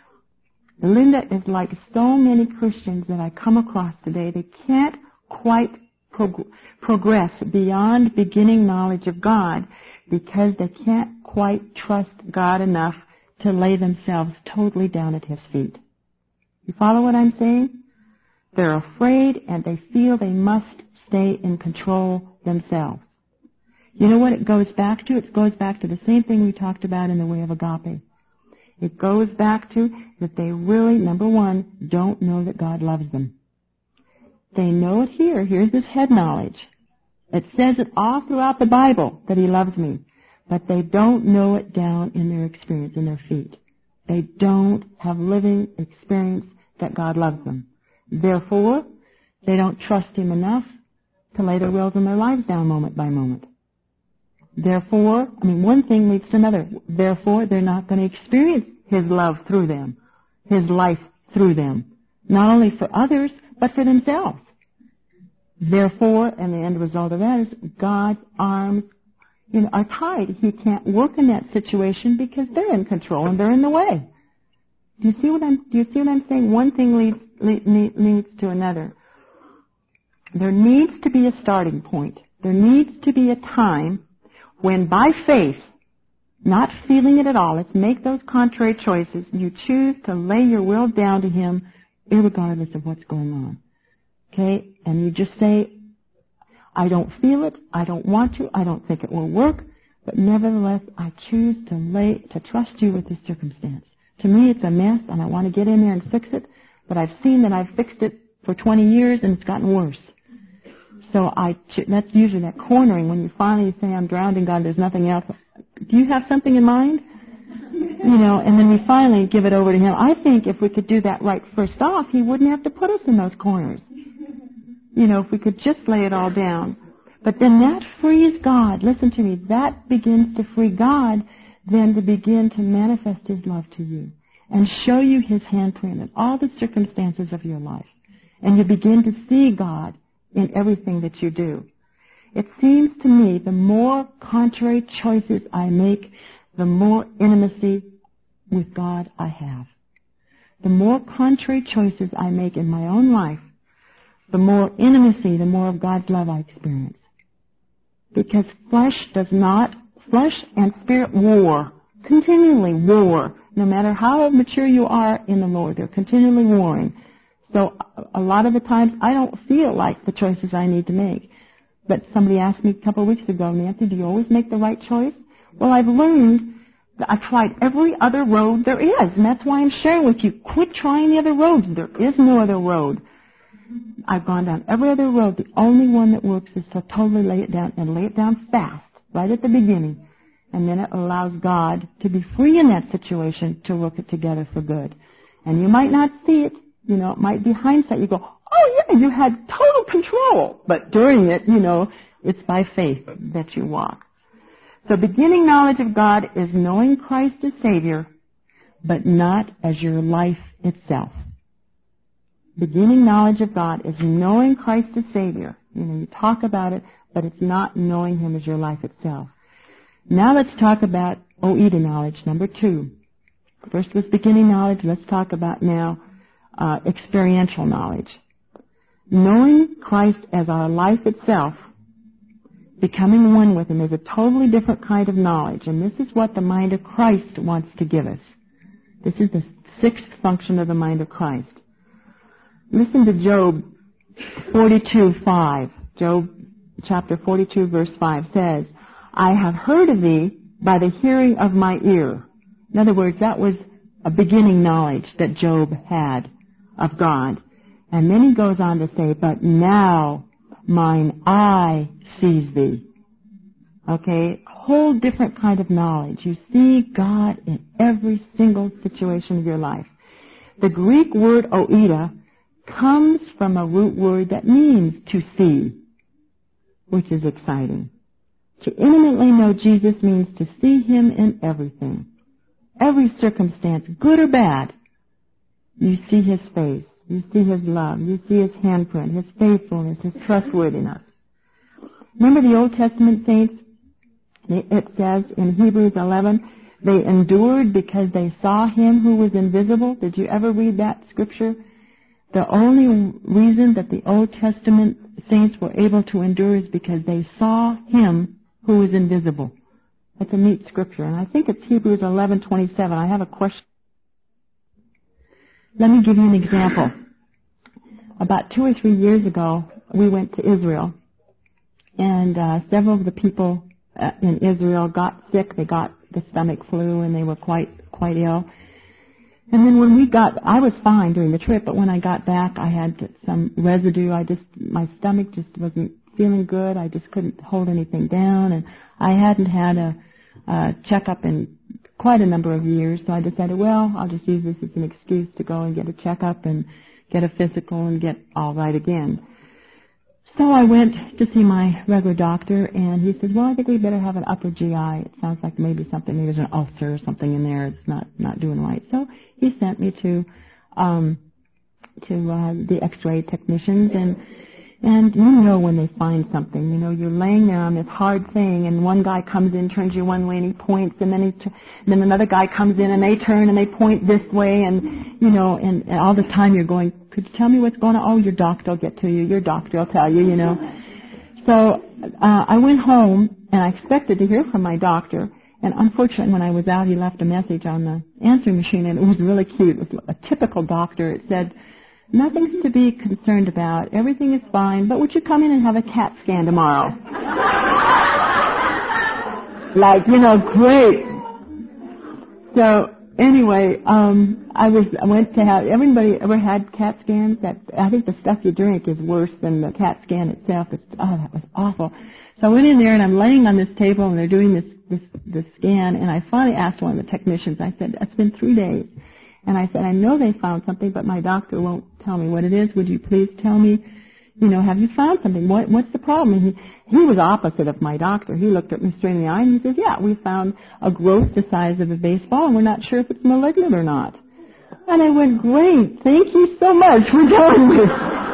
Speaker 1: Linda is like so many Christians that I come across today. They can't quite progress beyond beginning knowledge of God because they can't quite trust God enough to lay themselves totally down at His feet. You follow what I'm saying? They're afraid and they feel they must stay in control themselves. You know what it goes back to? It goes back to the same thing we talked about in the way of agape. It goes back to that they really, number one, don't know that God loves them. They know it here. Here's this head knowledge. It says it all throughout the Bible that He loves me. But they don't know it down in their experience, in their feet. They don't have living experience that God loves them. Therefore, they don't trust Him enough to lay their wills and their lives down moment by moment. Therefore, one thing leads to another. Therefore, they're not going to experience His love through them, His life through them, not only for others, but for themselves. Therefore, and the end result of that is God's arms are tied. He can't work in that situation because they're in control and they're in the way. Do you see what I'm saying? One thing leads to another. There needs to be a starting point. There needs to be a time when by faith, not feeling it at all, let's make those contrary choices, you choose to lay your will down to Him irregardless of what's going on. Okay? And you just say, I don't feel it, I don't want to, I don't think it will work, but nevertheless, I choose to trust you with this circumstance. To me, it's a mess, and I want to get in there and fix it, but I've seen that I've fixed it for 20 years, and it's gotten worse. So that's usually that cornering when you finally say, I'm drowned in God, there's nothing else. Do you have something in mind? And then we finally give it over to Him. I think if we could do that right first off, He wouldn't have to put us in those corners. If we could just lay it all down. But then that frees God. Listen to me. That begins to free God then to begin to manifest His love to you and show you His handprint in all the circumstances of your life. And you begin to see God in everything that you do. It seems to me the more contrary choices I make, the more intimacy with God I have. The more contrary choices I make in my own life, the more intimacy, the more of God's love I experience. Because flesh and spirit war, continually war. No matter how mature you are in the Lord, they're continually warring. So a lot of the times I don't feel like the choices I need to make. But somebody asked me a couple of weeks ago, Nancy, do you always make the right choice? Well, I've learned that I've tried every other road there is, and that's why I'm sharing with you. Quit trying the other roads. There is no other road. I've gone down every other road. The only one that works is to totally lay it down and lay it down fast, right at the beginning. And then it allows God to be free in that situation to work it together for good. And you might not see it. It might be hindsight. You go, oh yeah, you had total control. But during it, it's by faith that you walk. So beginning knowledge of God is knowing Christ as Savior, but not as your life itself. Beginning knowledge of God is knowing Christ as Savior. You talk about it, but it's not knowing Him as your life itself. Now let's talk about Oida knowledge, number 2. First was beginning knowledge. Let's talk about now experiential knowledge. Knowing Christ as our life itself, becoming one with Him, is a totally different kind of knowledge. And this is what the mind of Christ wants to give us. This is the 6th function of the mind of Christ. Listen to Job 42:5. Job chapter 42 verse 5 says, I have heard of thee by the hearing of my ear. In other words, that was a beginning knowledge that Job had of God. And then he goes on to say, but now mine eye sees thee. Okay, whole different kind of knowledge. You see God in every single situation of your life. The Greek word oida comes from a root word that means to see, which is exciting. To intimately know Jesus means to see Him in everything. Every circumstance, good or bad, you see His face. You see His love. You see His handprint, His faithfulness, His trustworthiness. Remember the Old Testament saints? It says in Hebrews 11, they endured because they saw Him who was invisible. Did you ever read that scripture? The only reason that the Old Testament saints were able to endure is because they saw Him who was invisible. That's a neat scripture, and I think it's Hebrews 11:27. I have a question. Let me give you an example. About 2 or 3 years ago, we went to Israel, and several of the people in Israel got sick. They got the stomach flu, and they were quite ill. And then when I was fine during the trip, but when I got back, I had some residue. My stomach just wasn't feeling good. I just couldn't hold anything down, and I hadn't had a checkup in quite a number of years, so I decided, well, I'll just use this as an excuse to go and get a checkup and get a physical and get all right again. So I went to see my regular doctor, and he said, well, I think we better have an upper GI. It sounds like maybe there's an ulcer or something in there. It's not doing right. So he sent me to the X-ray technicians, and you know when they find something, you're laying there on this hard thing, and one guy comes in, turns you one way, and he points, and then another guy comes in, and they turn, and they point this way, and all the time you're going, could you tell me what's going on? Oh, your doctor will get to you. Your doctor will tell you, So I went home, and I expected to hear from my doctor, and unfortunately when I was out, he left a message on the answering machine, and it was really cute. It was a typical doctor. It said, nothing's to be concerned about. Everything is fine, but would you come in and have a CAT scan tomorrow? Great. So anyway, I went to have, everybody ever had CAT scans? I think the stuff you drink is worse than the CAT scan itself. That was awful. So I went in there, and I'm laying on this table, and they're doing this scan, and I finally asked one of the technicians, I said, it's been 3 days. And I said, I know they found something, but my doctor won't tell me what it is. Would you please tell me, have you found something? What's the problem? And he was opposite of my doctor. He looked at me straight in the eye, and he says, yeah, we found a growth the size of a baseball, and we're not sure if it's malignant or not. And I went, great, thank you so much for telling me.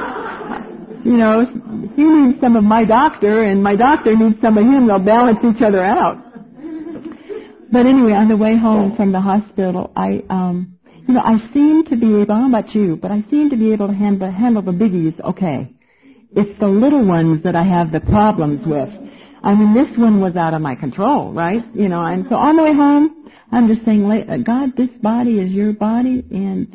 Speaker 1: He needs some of my doctor, and my doctor needs some of him. They'll balance each other out. But anyway, on the way home from the hospital, I seem to be able, I don't know about you, but I seem to be able to handle the biggies okay. It's the little ones that I have the problems with. I mean, this one was out of my control, right? And so on the way home, I'm just saying, God, this body is your body, and,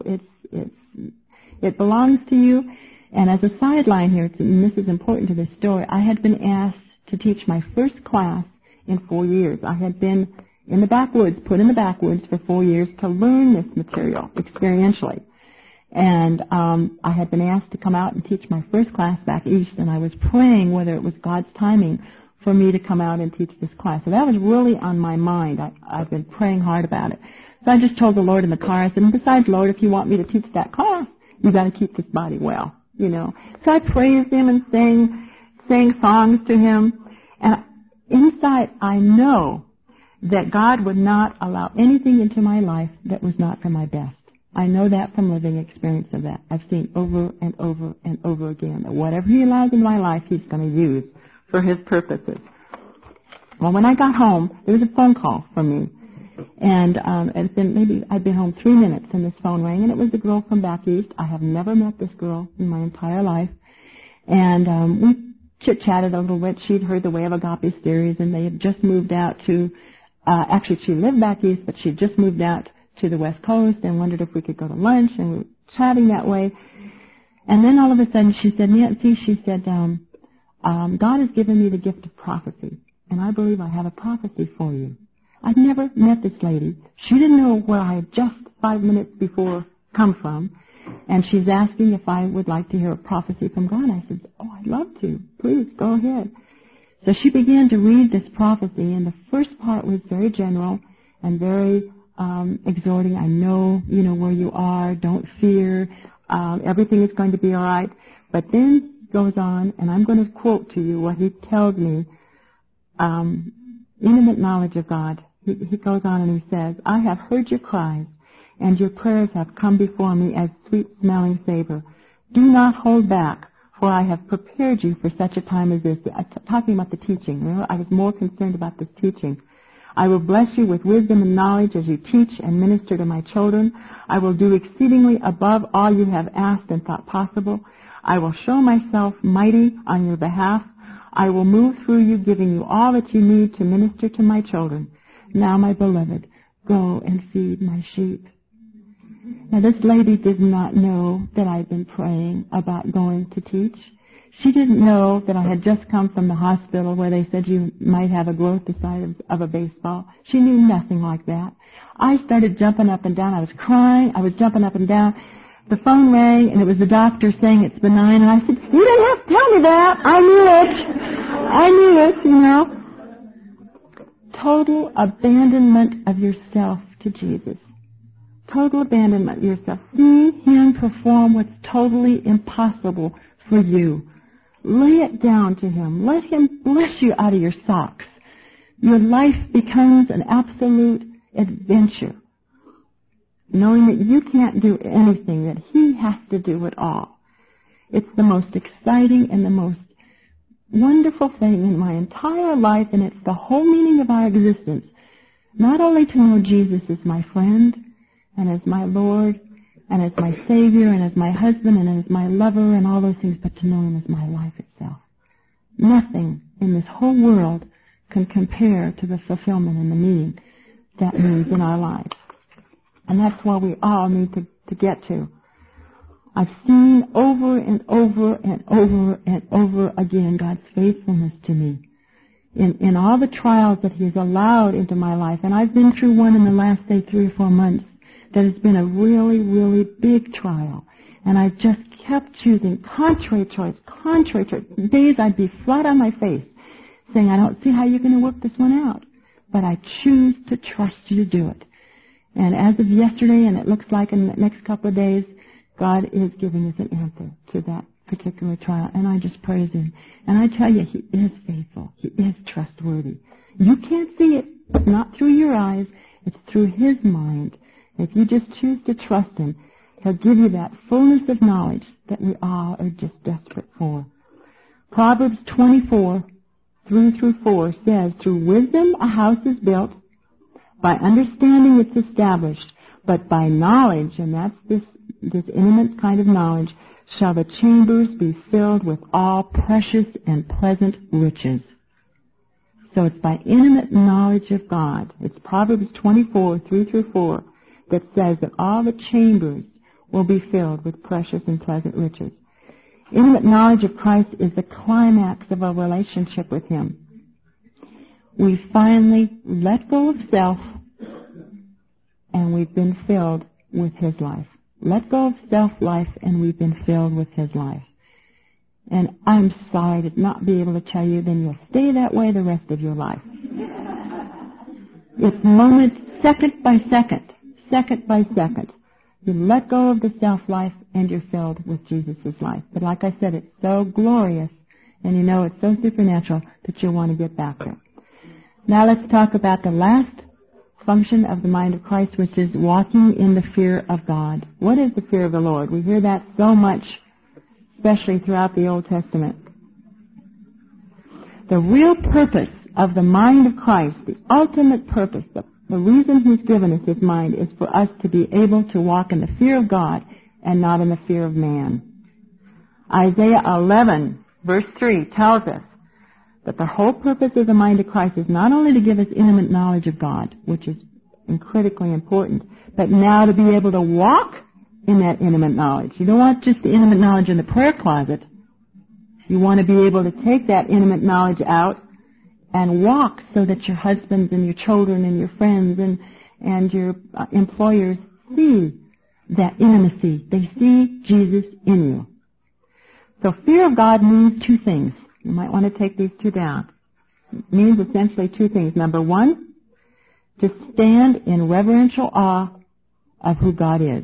Speaker 1: it belongs to you. And as a sideline here, and this is important to this story, I had been asked to teach my first class in 4 years. I had been put in the backwoods for 4 years to learn this material experientially. And I had been asked to come out and teach my first class back east, and I was praying whether it was God's timing for me to come out and teach this class. So that was really on my mind. I've been praying hard about it. So I just told the Lord in the car, I said, besides, Lord, if you want me to teach that class, you got to keep this body well, So I praised Him and sang songs to Him. And inside, I know that God would not allow anything into my life that was not for my best. I know that from living experience of that. I've seen over and over and over again that whatever He allows in my life, He's going to use for His purposes. Well, when I got home, there was a phone call from me. And I'd been home 3 minutes, and this phone rang, and it was a girl from back east. I have never met this girl in my entire life. And we chit-chatted a little bit. She'd heard the Way of Agape series, and they had just moved out to, actually she lived back east, but she'd just moved out to the West Coast and wondered if we could go to lunch, and we were chatting that way. And then all of a sudden she said, Nancy, God has given me the gift of prophecy, and I believe I have a prophecy for you. I'd never met this lady. She didn't know where I had just 5 minutes before come from, and she's asking if I would like to hear a prophecy from God. I said, oh, I'd love to. Please, go ahead. So she began to read this prophecy, and the first part was very general and very exhorting. I know, where you are. Don't fear. Everything is going to be all right. But then goes on, and I'm going to quote to you what he tells me, intimate knowledge of God. He goes on and he says, I have heard your cries and your prayers have come before me as sweet-smelling savor. Do not hold back, for I have prepared you for such a time as this. Talking about the teaching. Remember, I was more concerned about this teaching. I will bless you with wisdom and knowledge as you teach and minister to my children. I will do exceedingly above all you have asked and thought possible. I will show myself mighty on your behalf. I will move through you, giving you all that you need to minister to my children. Now, my beloved, go and feed my sheep. Now, this lady did not know that I'd been praying about going to teach. She didn't know that I had just come from the hospital where they said you might have a growth the size of a baseball. She knew nothing like that. I started jumping up and down. I was crying. I was jumping up and down. The phone rang, and it was the doctor saying it's benign. And I said, you didn't have to tell me that. I knew it, you know. Total abandonment of yourself to Jesus. Total abandonment of yourself. See Him perform what's totally impossible for you. Lay it down to Him. Let Him bless you out of your socks. Your life becomes an absolute adventure, knowing that you can't do anything, that He has to do it all. It's the most exciting and the most wonderful thing in my entire life, and it's the whole meaning of our existence. Not only to know Jesus as my friend and as my Lord and as my Savior and as my husband and as my lover and all those things, but to know Him as my life itself. Nothing in this whole world can compare to the fulfillment and the meaning that means in our lives. And that's where we all need to get to. I've seen over and over and over and over again God's faithfulness to me in all the trials that He has allowed into my life. And I've been through one in the last, say, 3 or 4 months that has been a really, really big trial. And I've just kept choosing contrary choice. Days I'd be flat on my face saying, I don't see how you're going to work this one out. But I choose to trust you to do it. And as of yesterday, and it looks like in the next couple of days, God is giving us an answer to that particular trial. And I just praise Him. And I tell you, He is faithful. He is trustworthy. You can't see it. It's not through your eyes. It's through His mind. If you just choose to trust Him, He'll give you that fullness of knowledge that we all are just desperate for. Proverbs 24:3-4 says, through wisdom a house is built, by understanding it's established, but by knowledge, and that's this intimate kind of knowledge, shall the chambers be filled with all precious and pleasant riches. So it's by intimate knowledge of God. It's Proverbs 24:3-4 that says that all the chambers will be filled with precious and pleasant riches. Intimate knowledge of Christ is the climax of our relationship with Him. We finally let go of self, and we've been filled with His life. Let go of self-life, and we've been filled with His life. And I'm sorry to not be able to tell you, then you'll stay that way the rest of your life. It's moments, second by second. You let go of the self-life, and you're filled with Jesus' life. But like I said, it's so glorious, and you know it's so supernatural that you'll want to get back there. Now let's talk about the last function of the mind of Christ, which is walking in the fear of God. What is the fear of the Lord? We hear that so much, especially throughout the Old Testament. The real purpose of the mind of Christ, the ultimate purpose, the reason He's given us His mind, is for us to be able to walk in the fear of God and not in the fear of man. Isaiah 11, verse 3 tells us that the whole purpose of the mind of Christ is not only to give us intimate knowledge of God, which is critically important, but now to be able to walk in that intimate knowledge. You don't want just the intimate knowledge in the prayer closet. You want to be able to take that intimate knowledge out and walk so that your husbands and your children and your friends and your employers see that intimacy. They see Jesus in you. So fear of God means 2 things. You might want to take these 2 down. It means essentially 2 things. Number 1, to stand in reverential awe of who God is.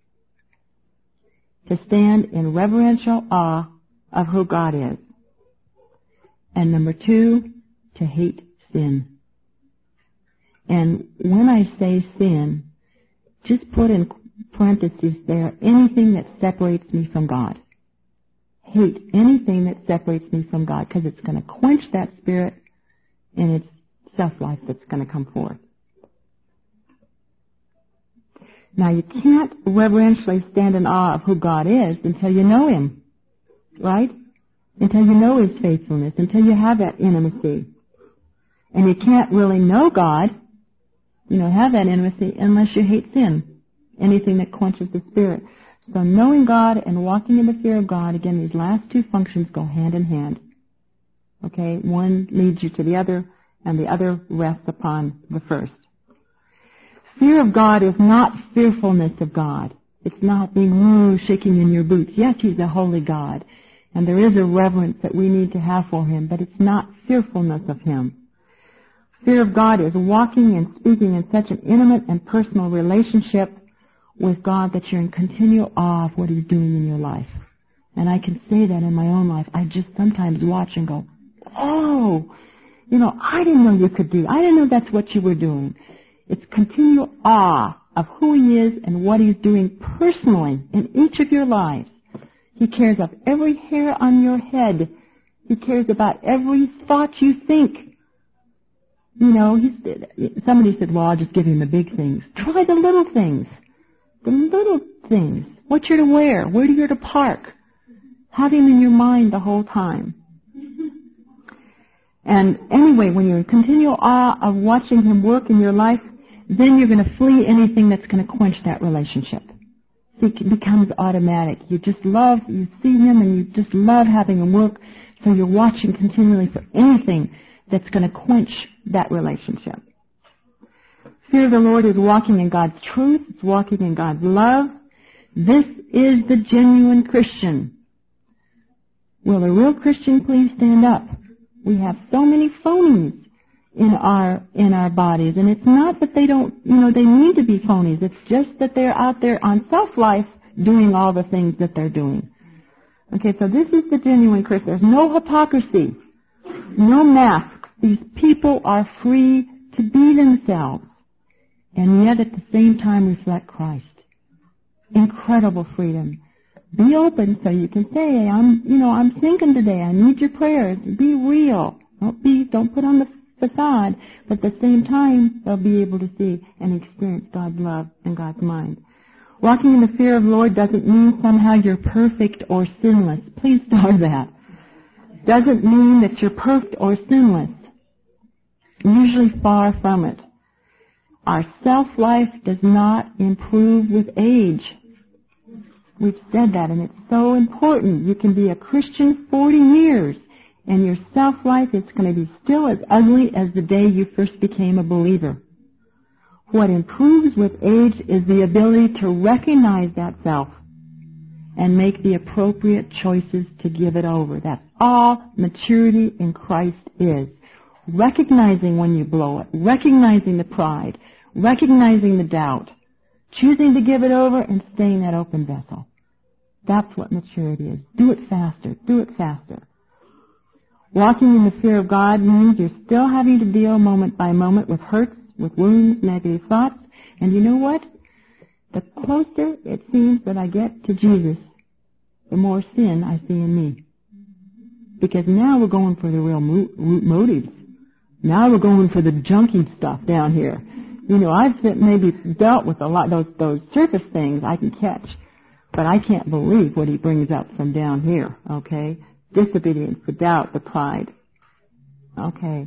Speaker 1: To stand in reverential awe of who God is. And number 2, to hate sin. And when I say sin, just put in parentheses there, anything that separates me from God. Hate anything that separates me from God, because it's going to quench that spirit, and it's self-life that's going to come forth. Now, you can't reverentially stand in awe of who God is until you know Him, right? Until you know His faithfulness, until you have that intimacy. And you can't really know God, have that intimacy, unless you hate sin, anything that quenches the spirit. So knowing God and walking in the fear of God, again, these last two functions go hand in hand. Okay? One leads you to the other, and the other rests upon the first. Fear of God is not fearfulness of God. It's not being shaking in your boots. Yes, He's a holy God, and there is a reverence that we need to have for Him, but it's not fearfulness of Him. Fear of God is walking and speaking in such an intimate and personal relationship with God that you're in continual awe of what He's doing in your life. And I can say that in my own life. I just sometimes watch and go, oh, I didn't know you could do. I didn't know that's what you were doing. It's continual awe of who He is and what He's doing personally in each of your lives. He cares of every hair on your head. He cares about every thought you think. Somebody said, well, I'll just give Him the big things. Try the little things. The little things. What you're to wear. Where you're to park. Have Him in your mind the whole time. And anyway, when you're in continual awe of watching Him work in your life, then you're going to flee anything that's going to quench that relationship. It becomes automatic. You see Him and you just love having Him work, so you're watching continually for anything that's going to quench that relationship. Fear of the Lord is walking in God's truth. It's walking in God's love. This is the genuine Christian. Will a real Christian please stand up? We have so many phonies in our bodies, and it's not that they don't, they need to be phonies. It's just that they're out there on self-life doing all the things that they're doing. Okay, so this is the genuine Christian. There's no hypocrisy, no mask. These people are free to be themselves, and yet at the same time reflect Christ. Incredible freedom. Be open so you can say, I'm thinking today. I need your prayers. Be real. Don't put on the facade, but at the same time, they'll be able to see and experience God's love and God's mind. Walking in the fear of the Lord doesn't mean somehow you're perfect or sinless. Please know that. Doesn't mean that you're perfect or sinless. Usually far from it. Our self-life does not improve with age. We've said that, and it's so important. You can be a Christian 40 years, and your self-life is going to be still as ugly as the day you first became a believer. What improves with age is the ability to recognize that self and make the appropriate choices to give it over. That's all maturity in Christ is. Recognizing when you blow it, recognizing the pride, recognizing the doubt, choosing to give it over and staying that open vessel. That's what maturity is. Do it faster. Do it faster. Walking in the fear of God means you're still having to deal moment by moment with hurts, with wounds, negative thoughts. And you know what? The closer it seems that I get to Jesus, the more sin I see in me. Because now we're going for the real root motives. Now we're going for the junky stuff down here. I've maybe dealt with a lot those surface things I can catch, but I can't believe what he brings up from down here. Okay, disobedience, the doubt, the pride. Okay,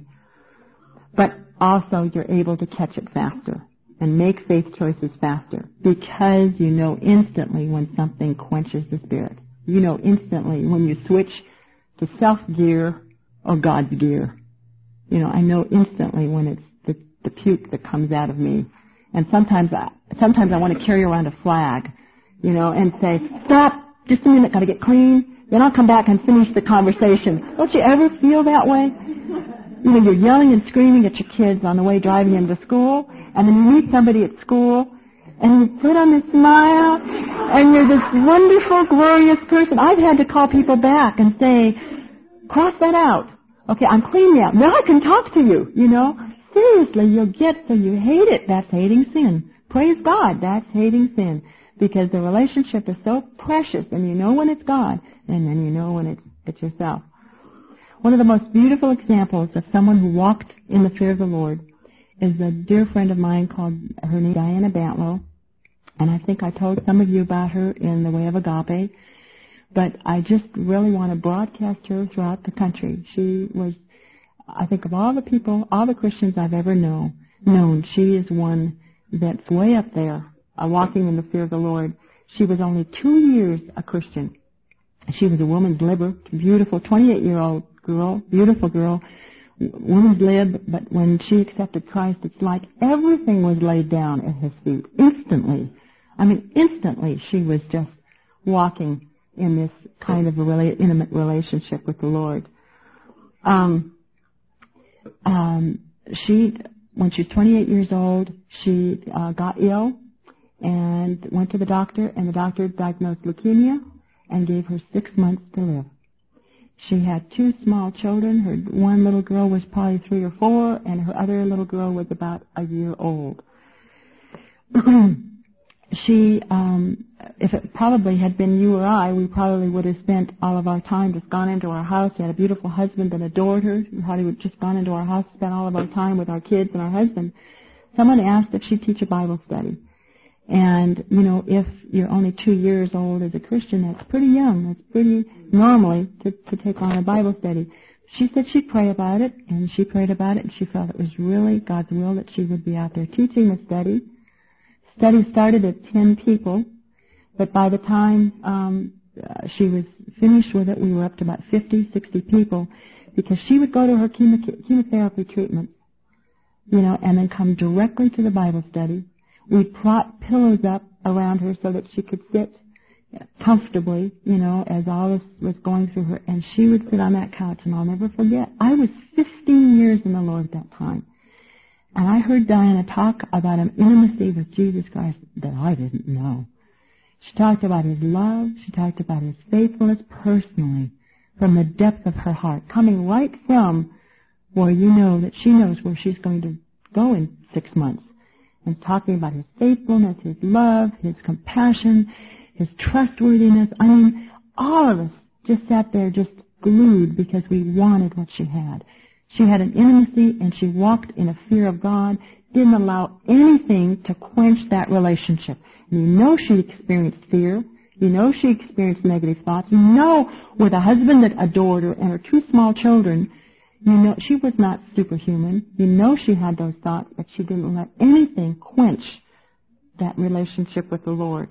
Speaker 1: but also you're able to catch it faster and make faith choices faster because you know instantly when something quenches the spirit. You know instantly when you switch to self gear or God's gear. I know instantly when it's the puke that comes out of me. And sometimes I want to carry around a flag, and say, stop, just a minute, got to get clean. Then I'll come back and finish the conversation. Don't you ever feel that way? You're yelling and screaming at your kids on the way driving them to school, and then you meet somebody at school, and you put on this smile, and you're this wonderful, glorious person. I've had to call people back and say, cross that out. Okay, I'm clean now. Now I can talk to you, Seriously, you'll get so you hate it. That's hating sin. praise God, that's hating sin. Because the relationship is so precious, and you know when it's God, and then you know when it's yourself. One of the most beautiful examples of someone who walked in the fear of the Lord is a dear friend of mine called, her name Diana Bantlow, and I think I told some of you about her in The Way of Agape, but I just really want to broadcast her throughout the country. She was, I think, of all the people, all the Christians I've ever known, she is one that's way up there, walking in the fear of the Lord. She was only 2 years a Christian. She was a woman's libber, beautiful, 28-year-old girl, beautiful girl, woman's lib, but when she accepted Christ, it's like everything was laid down at his feet instantly. I mean, instantly she was just walking in this kind of intimate relationship with the Lord. When she was 28 years old, she got ill and went to the doctor, and the doctor diagnosed leukemia and gave her 6 months to live. She had 2 small children. Her one little girl was probably 3 or 4, and her other little girl was about a year old. If it probably had been you or I, we probably would have spent all of our time just gone into our house. She had a beautiful husband that adored her. We probably would have just gone into our house, spent all of our time with our kids and our husband. Someone asked if she'd teach a Bible study. And, you know, if you're only 2 years old as a Christian, that's pretty young. That's pretty normally to take on a Bible study. She said she'd pray about it, and she prayed about it, and she felt it was really God's will that she would be out there teaching the study. Study started at 10 people, but by the time she was finished with it, we were up to about 50, 60 people, because she would go to her chemotherapy treatment, you know, and then come directly to the Bible study. We'd prop pillows up around her so that she could sit comfortably, you know, as all this was going through her, and she would sit on that couch, and I'll never forget. I was 15 years in the Lord at that time. And I heard Diana talk about an intimacy with Jesus Christ that I didn't know. She talked about His love. She talked about His faithfulness personally from the depth of her heart, coming right from where you know that she knows where she's going to go in 6 months, and talking about His faithfulness, His love, His compassion, His trustworthiness. I mean, all of us just sat there just glued because we wanted what she had. She had an intimacy, and she walked in a fear of God, didn't allow anything to quench that relationship. And you know she experienced fear. You know she experienced negative thoughts. You know with a husband that adored her and her 2 small children, you know she was not superhuman. You know she had those thoughts, but she didn't let anything quench that relationship with the Lord.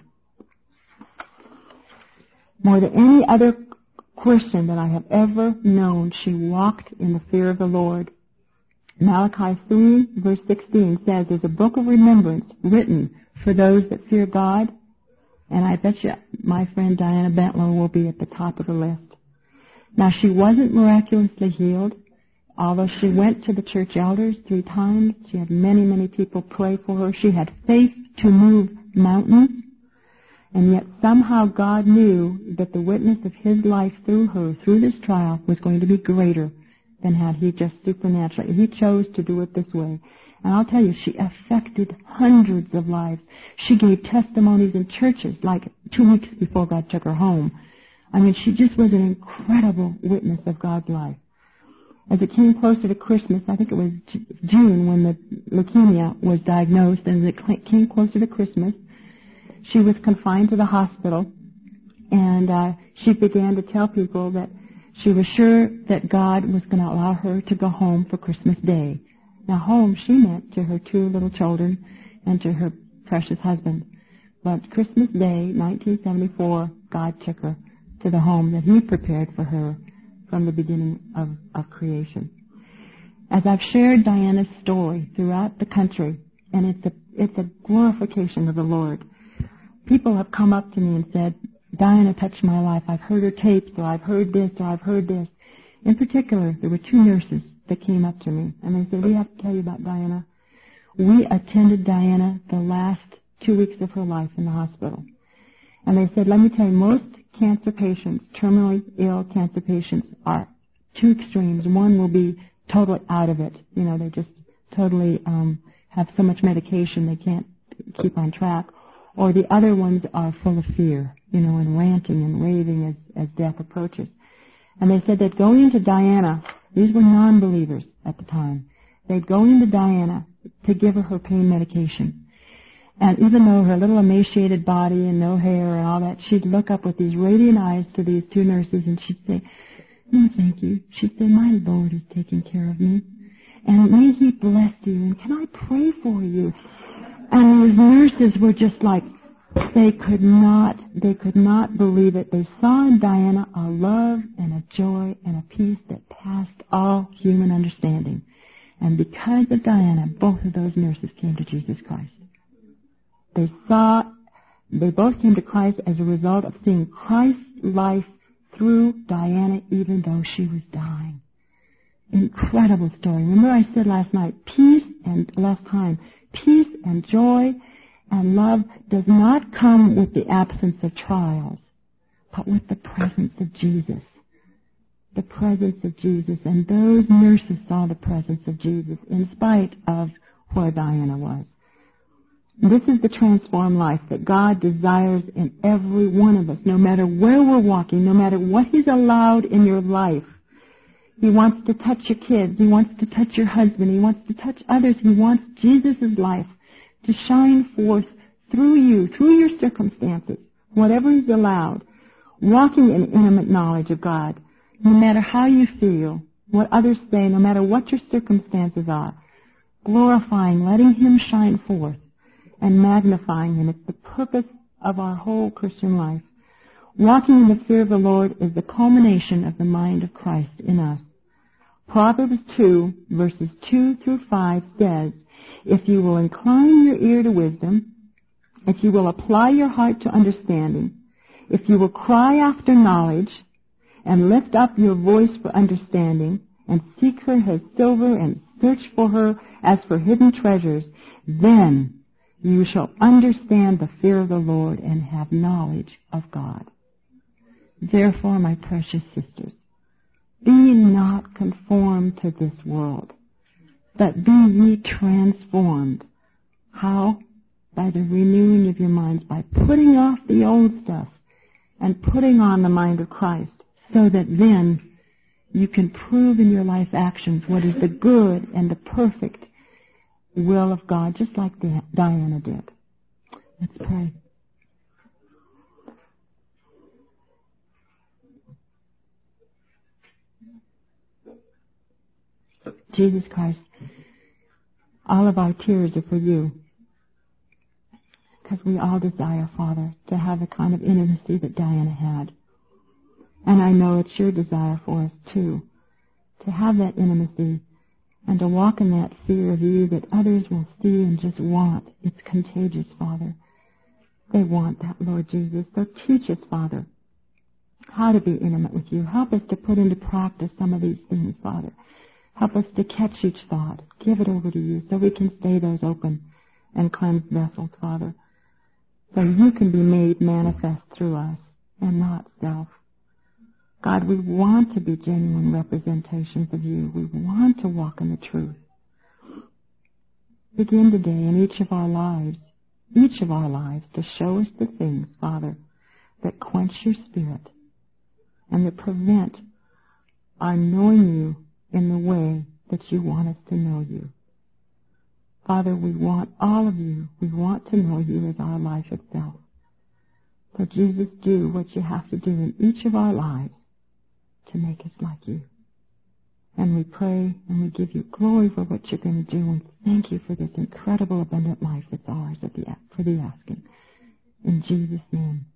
Speaker 1: More than any other Christian that I have ever known, she walked in the fear of the Lord. Malachi 3, verse 16 says, there's a book of remembrance written for those that fear God, and I bet you my friend Diana Bantlow will be at the top of the list. Now, she wasn't miraculously healed, although she went to the church elders 3 times. She had many, many people pray for her. She had faith to move mountains. And yet somehow God knew that the witness of His life through her, through this trial, was going to be greater than had He just supernaturally. He chose to do it this way. And I'll tell you, she affected hundreds of lives. She gave testimonies in churches like 2 weeks before God took her home. I mean, she just was an incredible witness of God's life. As it came closer to Christmas, I think it was June when the leukemia was diagnosed, and as it came closer to Christmas, she was confined to the hospital, and she began to tell people that she was sure that God was going to allow her to go home for Christmas Day. Now, home she meant to her 2 little children and to her precious husband. But Christmas Day, 1974, God took her to the home that He prepared for her from the beginning of creation. As I've shared Diana's story throughout the country, and it's a glorification of the Lord, people have come up to me and said, Diana touched my life. I've heard her tapes, or I've heard this, or I've heard this. In particular, there were 2 nurses that came up to me, and they said, we have to tell you about Diana. We attended Diana the last 2 weeks of her life in the hospital. And they said, let me tell you, most cancer patients, terminally ill cancer patients, are 2 extremes. One will be totally out of it. You know, they just totally have so much medication they can't keep on track, or the other ones are full of fear, and ranting and raving as death approaches. And they said that going into Diana, these were non-believers at the time, they'd go into Diana to give her pain medication. And even though her little emaciated body and no hair and all that, she'd look up with these radiant eyes to these two nurses and she'd say, "No, thank you." She'd say, "My Lord is taking care of me. And may He bless you. And can I pray for you?" And these nurses were just like, they could not believe it. They saw in Diana a love and a joy and a peace that passed all human understanding. And because of Diana, both of those nurses came to Jesus Christ. They both came to Christ as a result of seeing Christ's life through Diana, even though she was dying. Incredible story. Remember I said last time, peace and joy and love does not come with the absence of trials, but with the presence of Jesus. The presence of Jesus. And those nurses saw the presence of Jesus in spite of where Diana was. This is the transformed life that God desires in every one of us, no matter where we're walking, no matter what He's allowed in your life. He wants to touch your kids. He wants to touch your husband. He wants to touch others. He wants Jesus' life to shine forth through you, through your circumstances, whatever is allowed, walking in intimate knowledge of God, no matter how you feel, what others say, no matter what your circumstances are, glorifying, letting Him shine forth, and magnifying Him. It's the purpose of our whole Christian life. Walking in the fear of the Lord is the culmination of the mind of Christ in us. Proverbs 2, verses 2 through 5 says, "If you will incline your ear to wisdom, if you will apply your heart to understanding, if you will cry after knowledge, and lift up your voice for understanding, and seek her as silver, and search for her as for hidden treasures, then you shall understand the fear of the Lord and have knowledge of God." Therefore, my precious sisters, be not conformed to this world, but be ye transformed. How? By the renewing of your minds, by putting off the old stuff and putting on the mind of Christ, so that then you can prove in your life actions what is the good and the perfect will of God, just like Diana did. Let's pray. Jesus Christ, all of our tears are for you, because we all desire, Father, to have the kind of intimacy that Diana had. And I know it's your desire for us, too, to have that intimacy and to walk in that fear of you that others will see and just want. It's contagious, Father. They want that, Lord Jesus. So teach us, Father, how to be intimate with you. Help us to put into practice some of these things, Father. Help us to catch each thought, give it over to you, so we can stay those open and cleansed vessels, Father, so you can be made manifest through us and not self. God, we want to be genuine representations of you. We want to walk in the truth. Begin today in each of our lives, to show us the things, Father, that quench your spirit and that prevent our knowing you in the way that you want us to know you. Father, we want all of you. We want to know you as our life itself. So Jesus, do what you have to do in each of our lives to make us like you. And we pray and we give you glory for what you're going to do, and thank you for this incredible abundant life that's ours for the asking. In Jesus' name.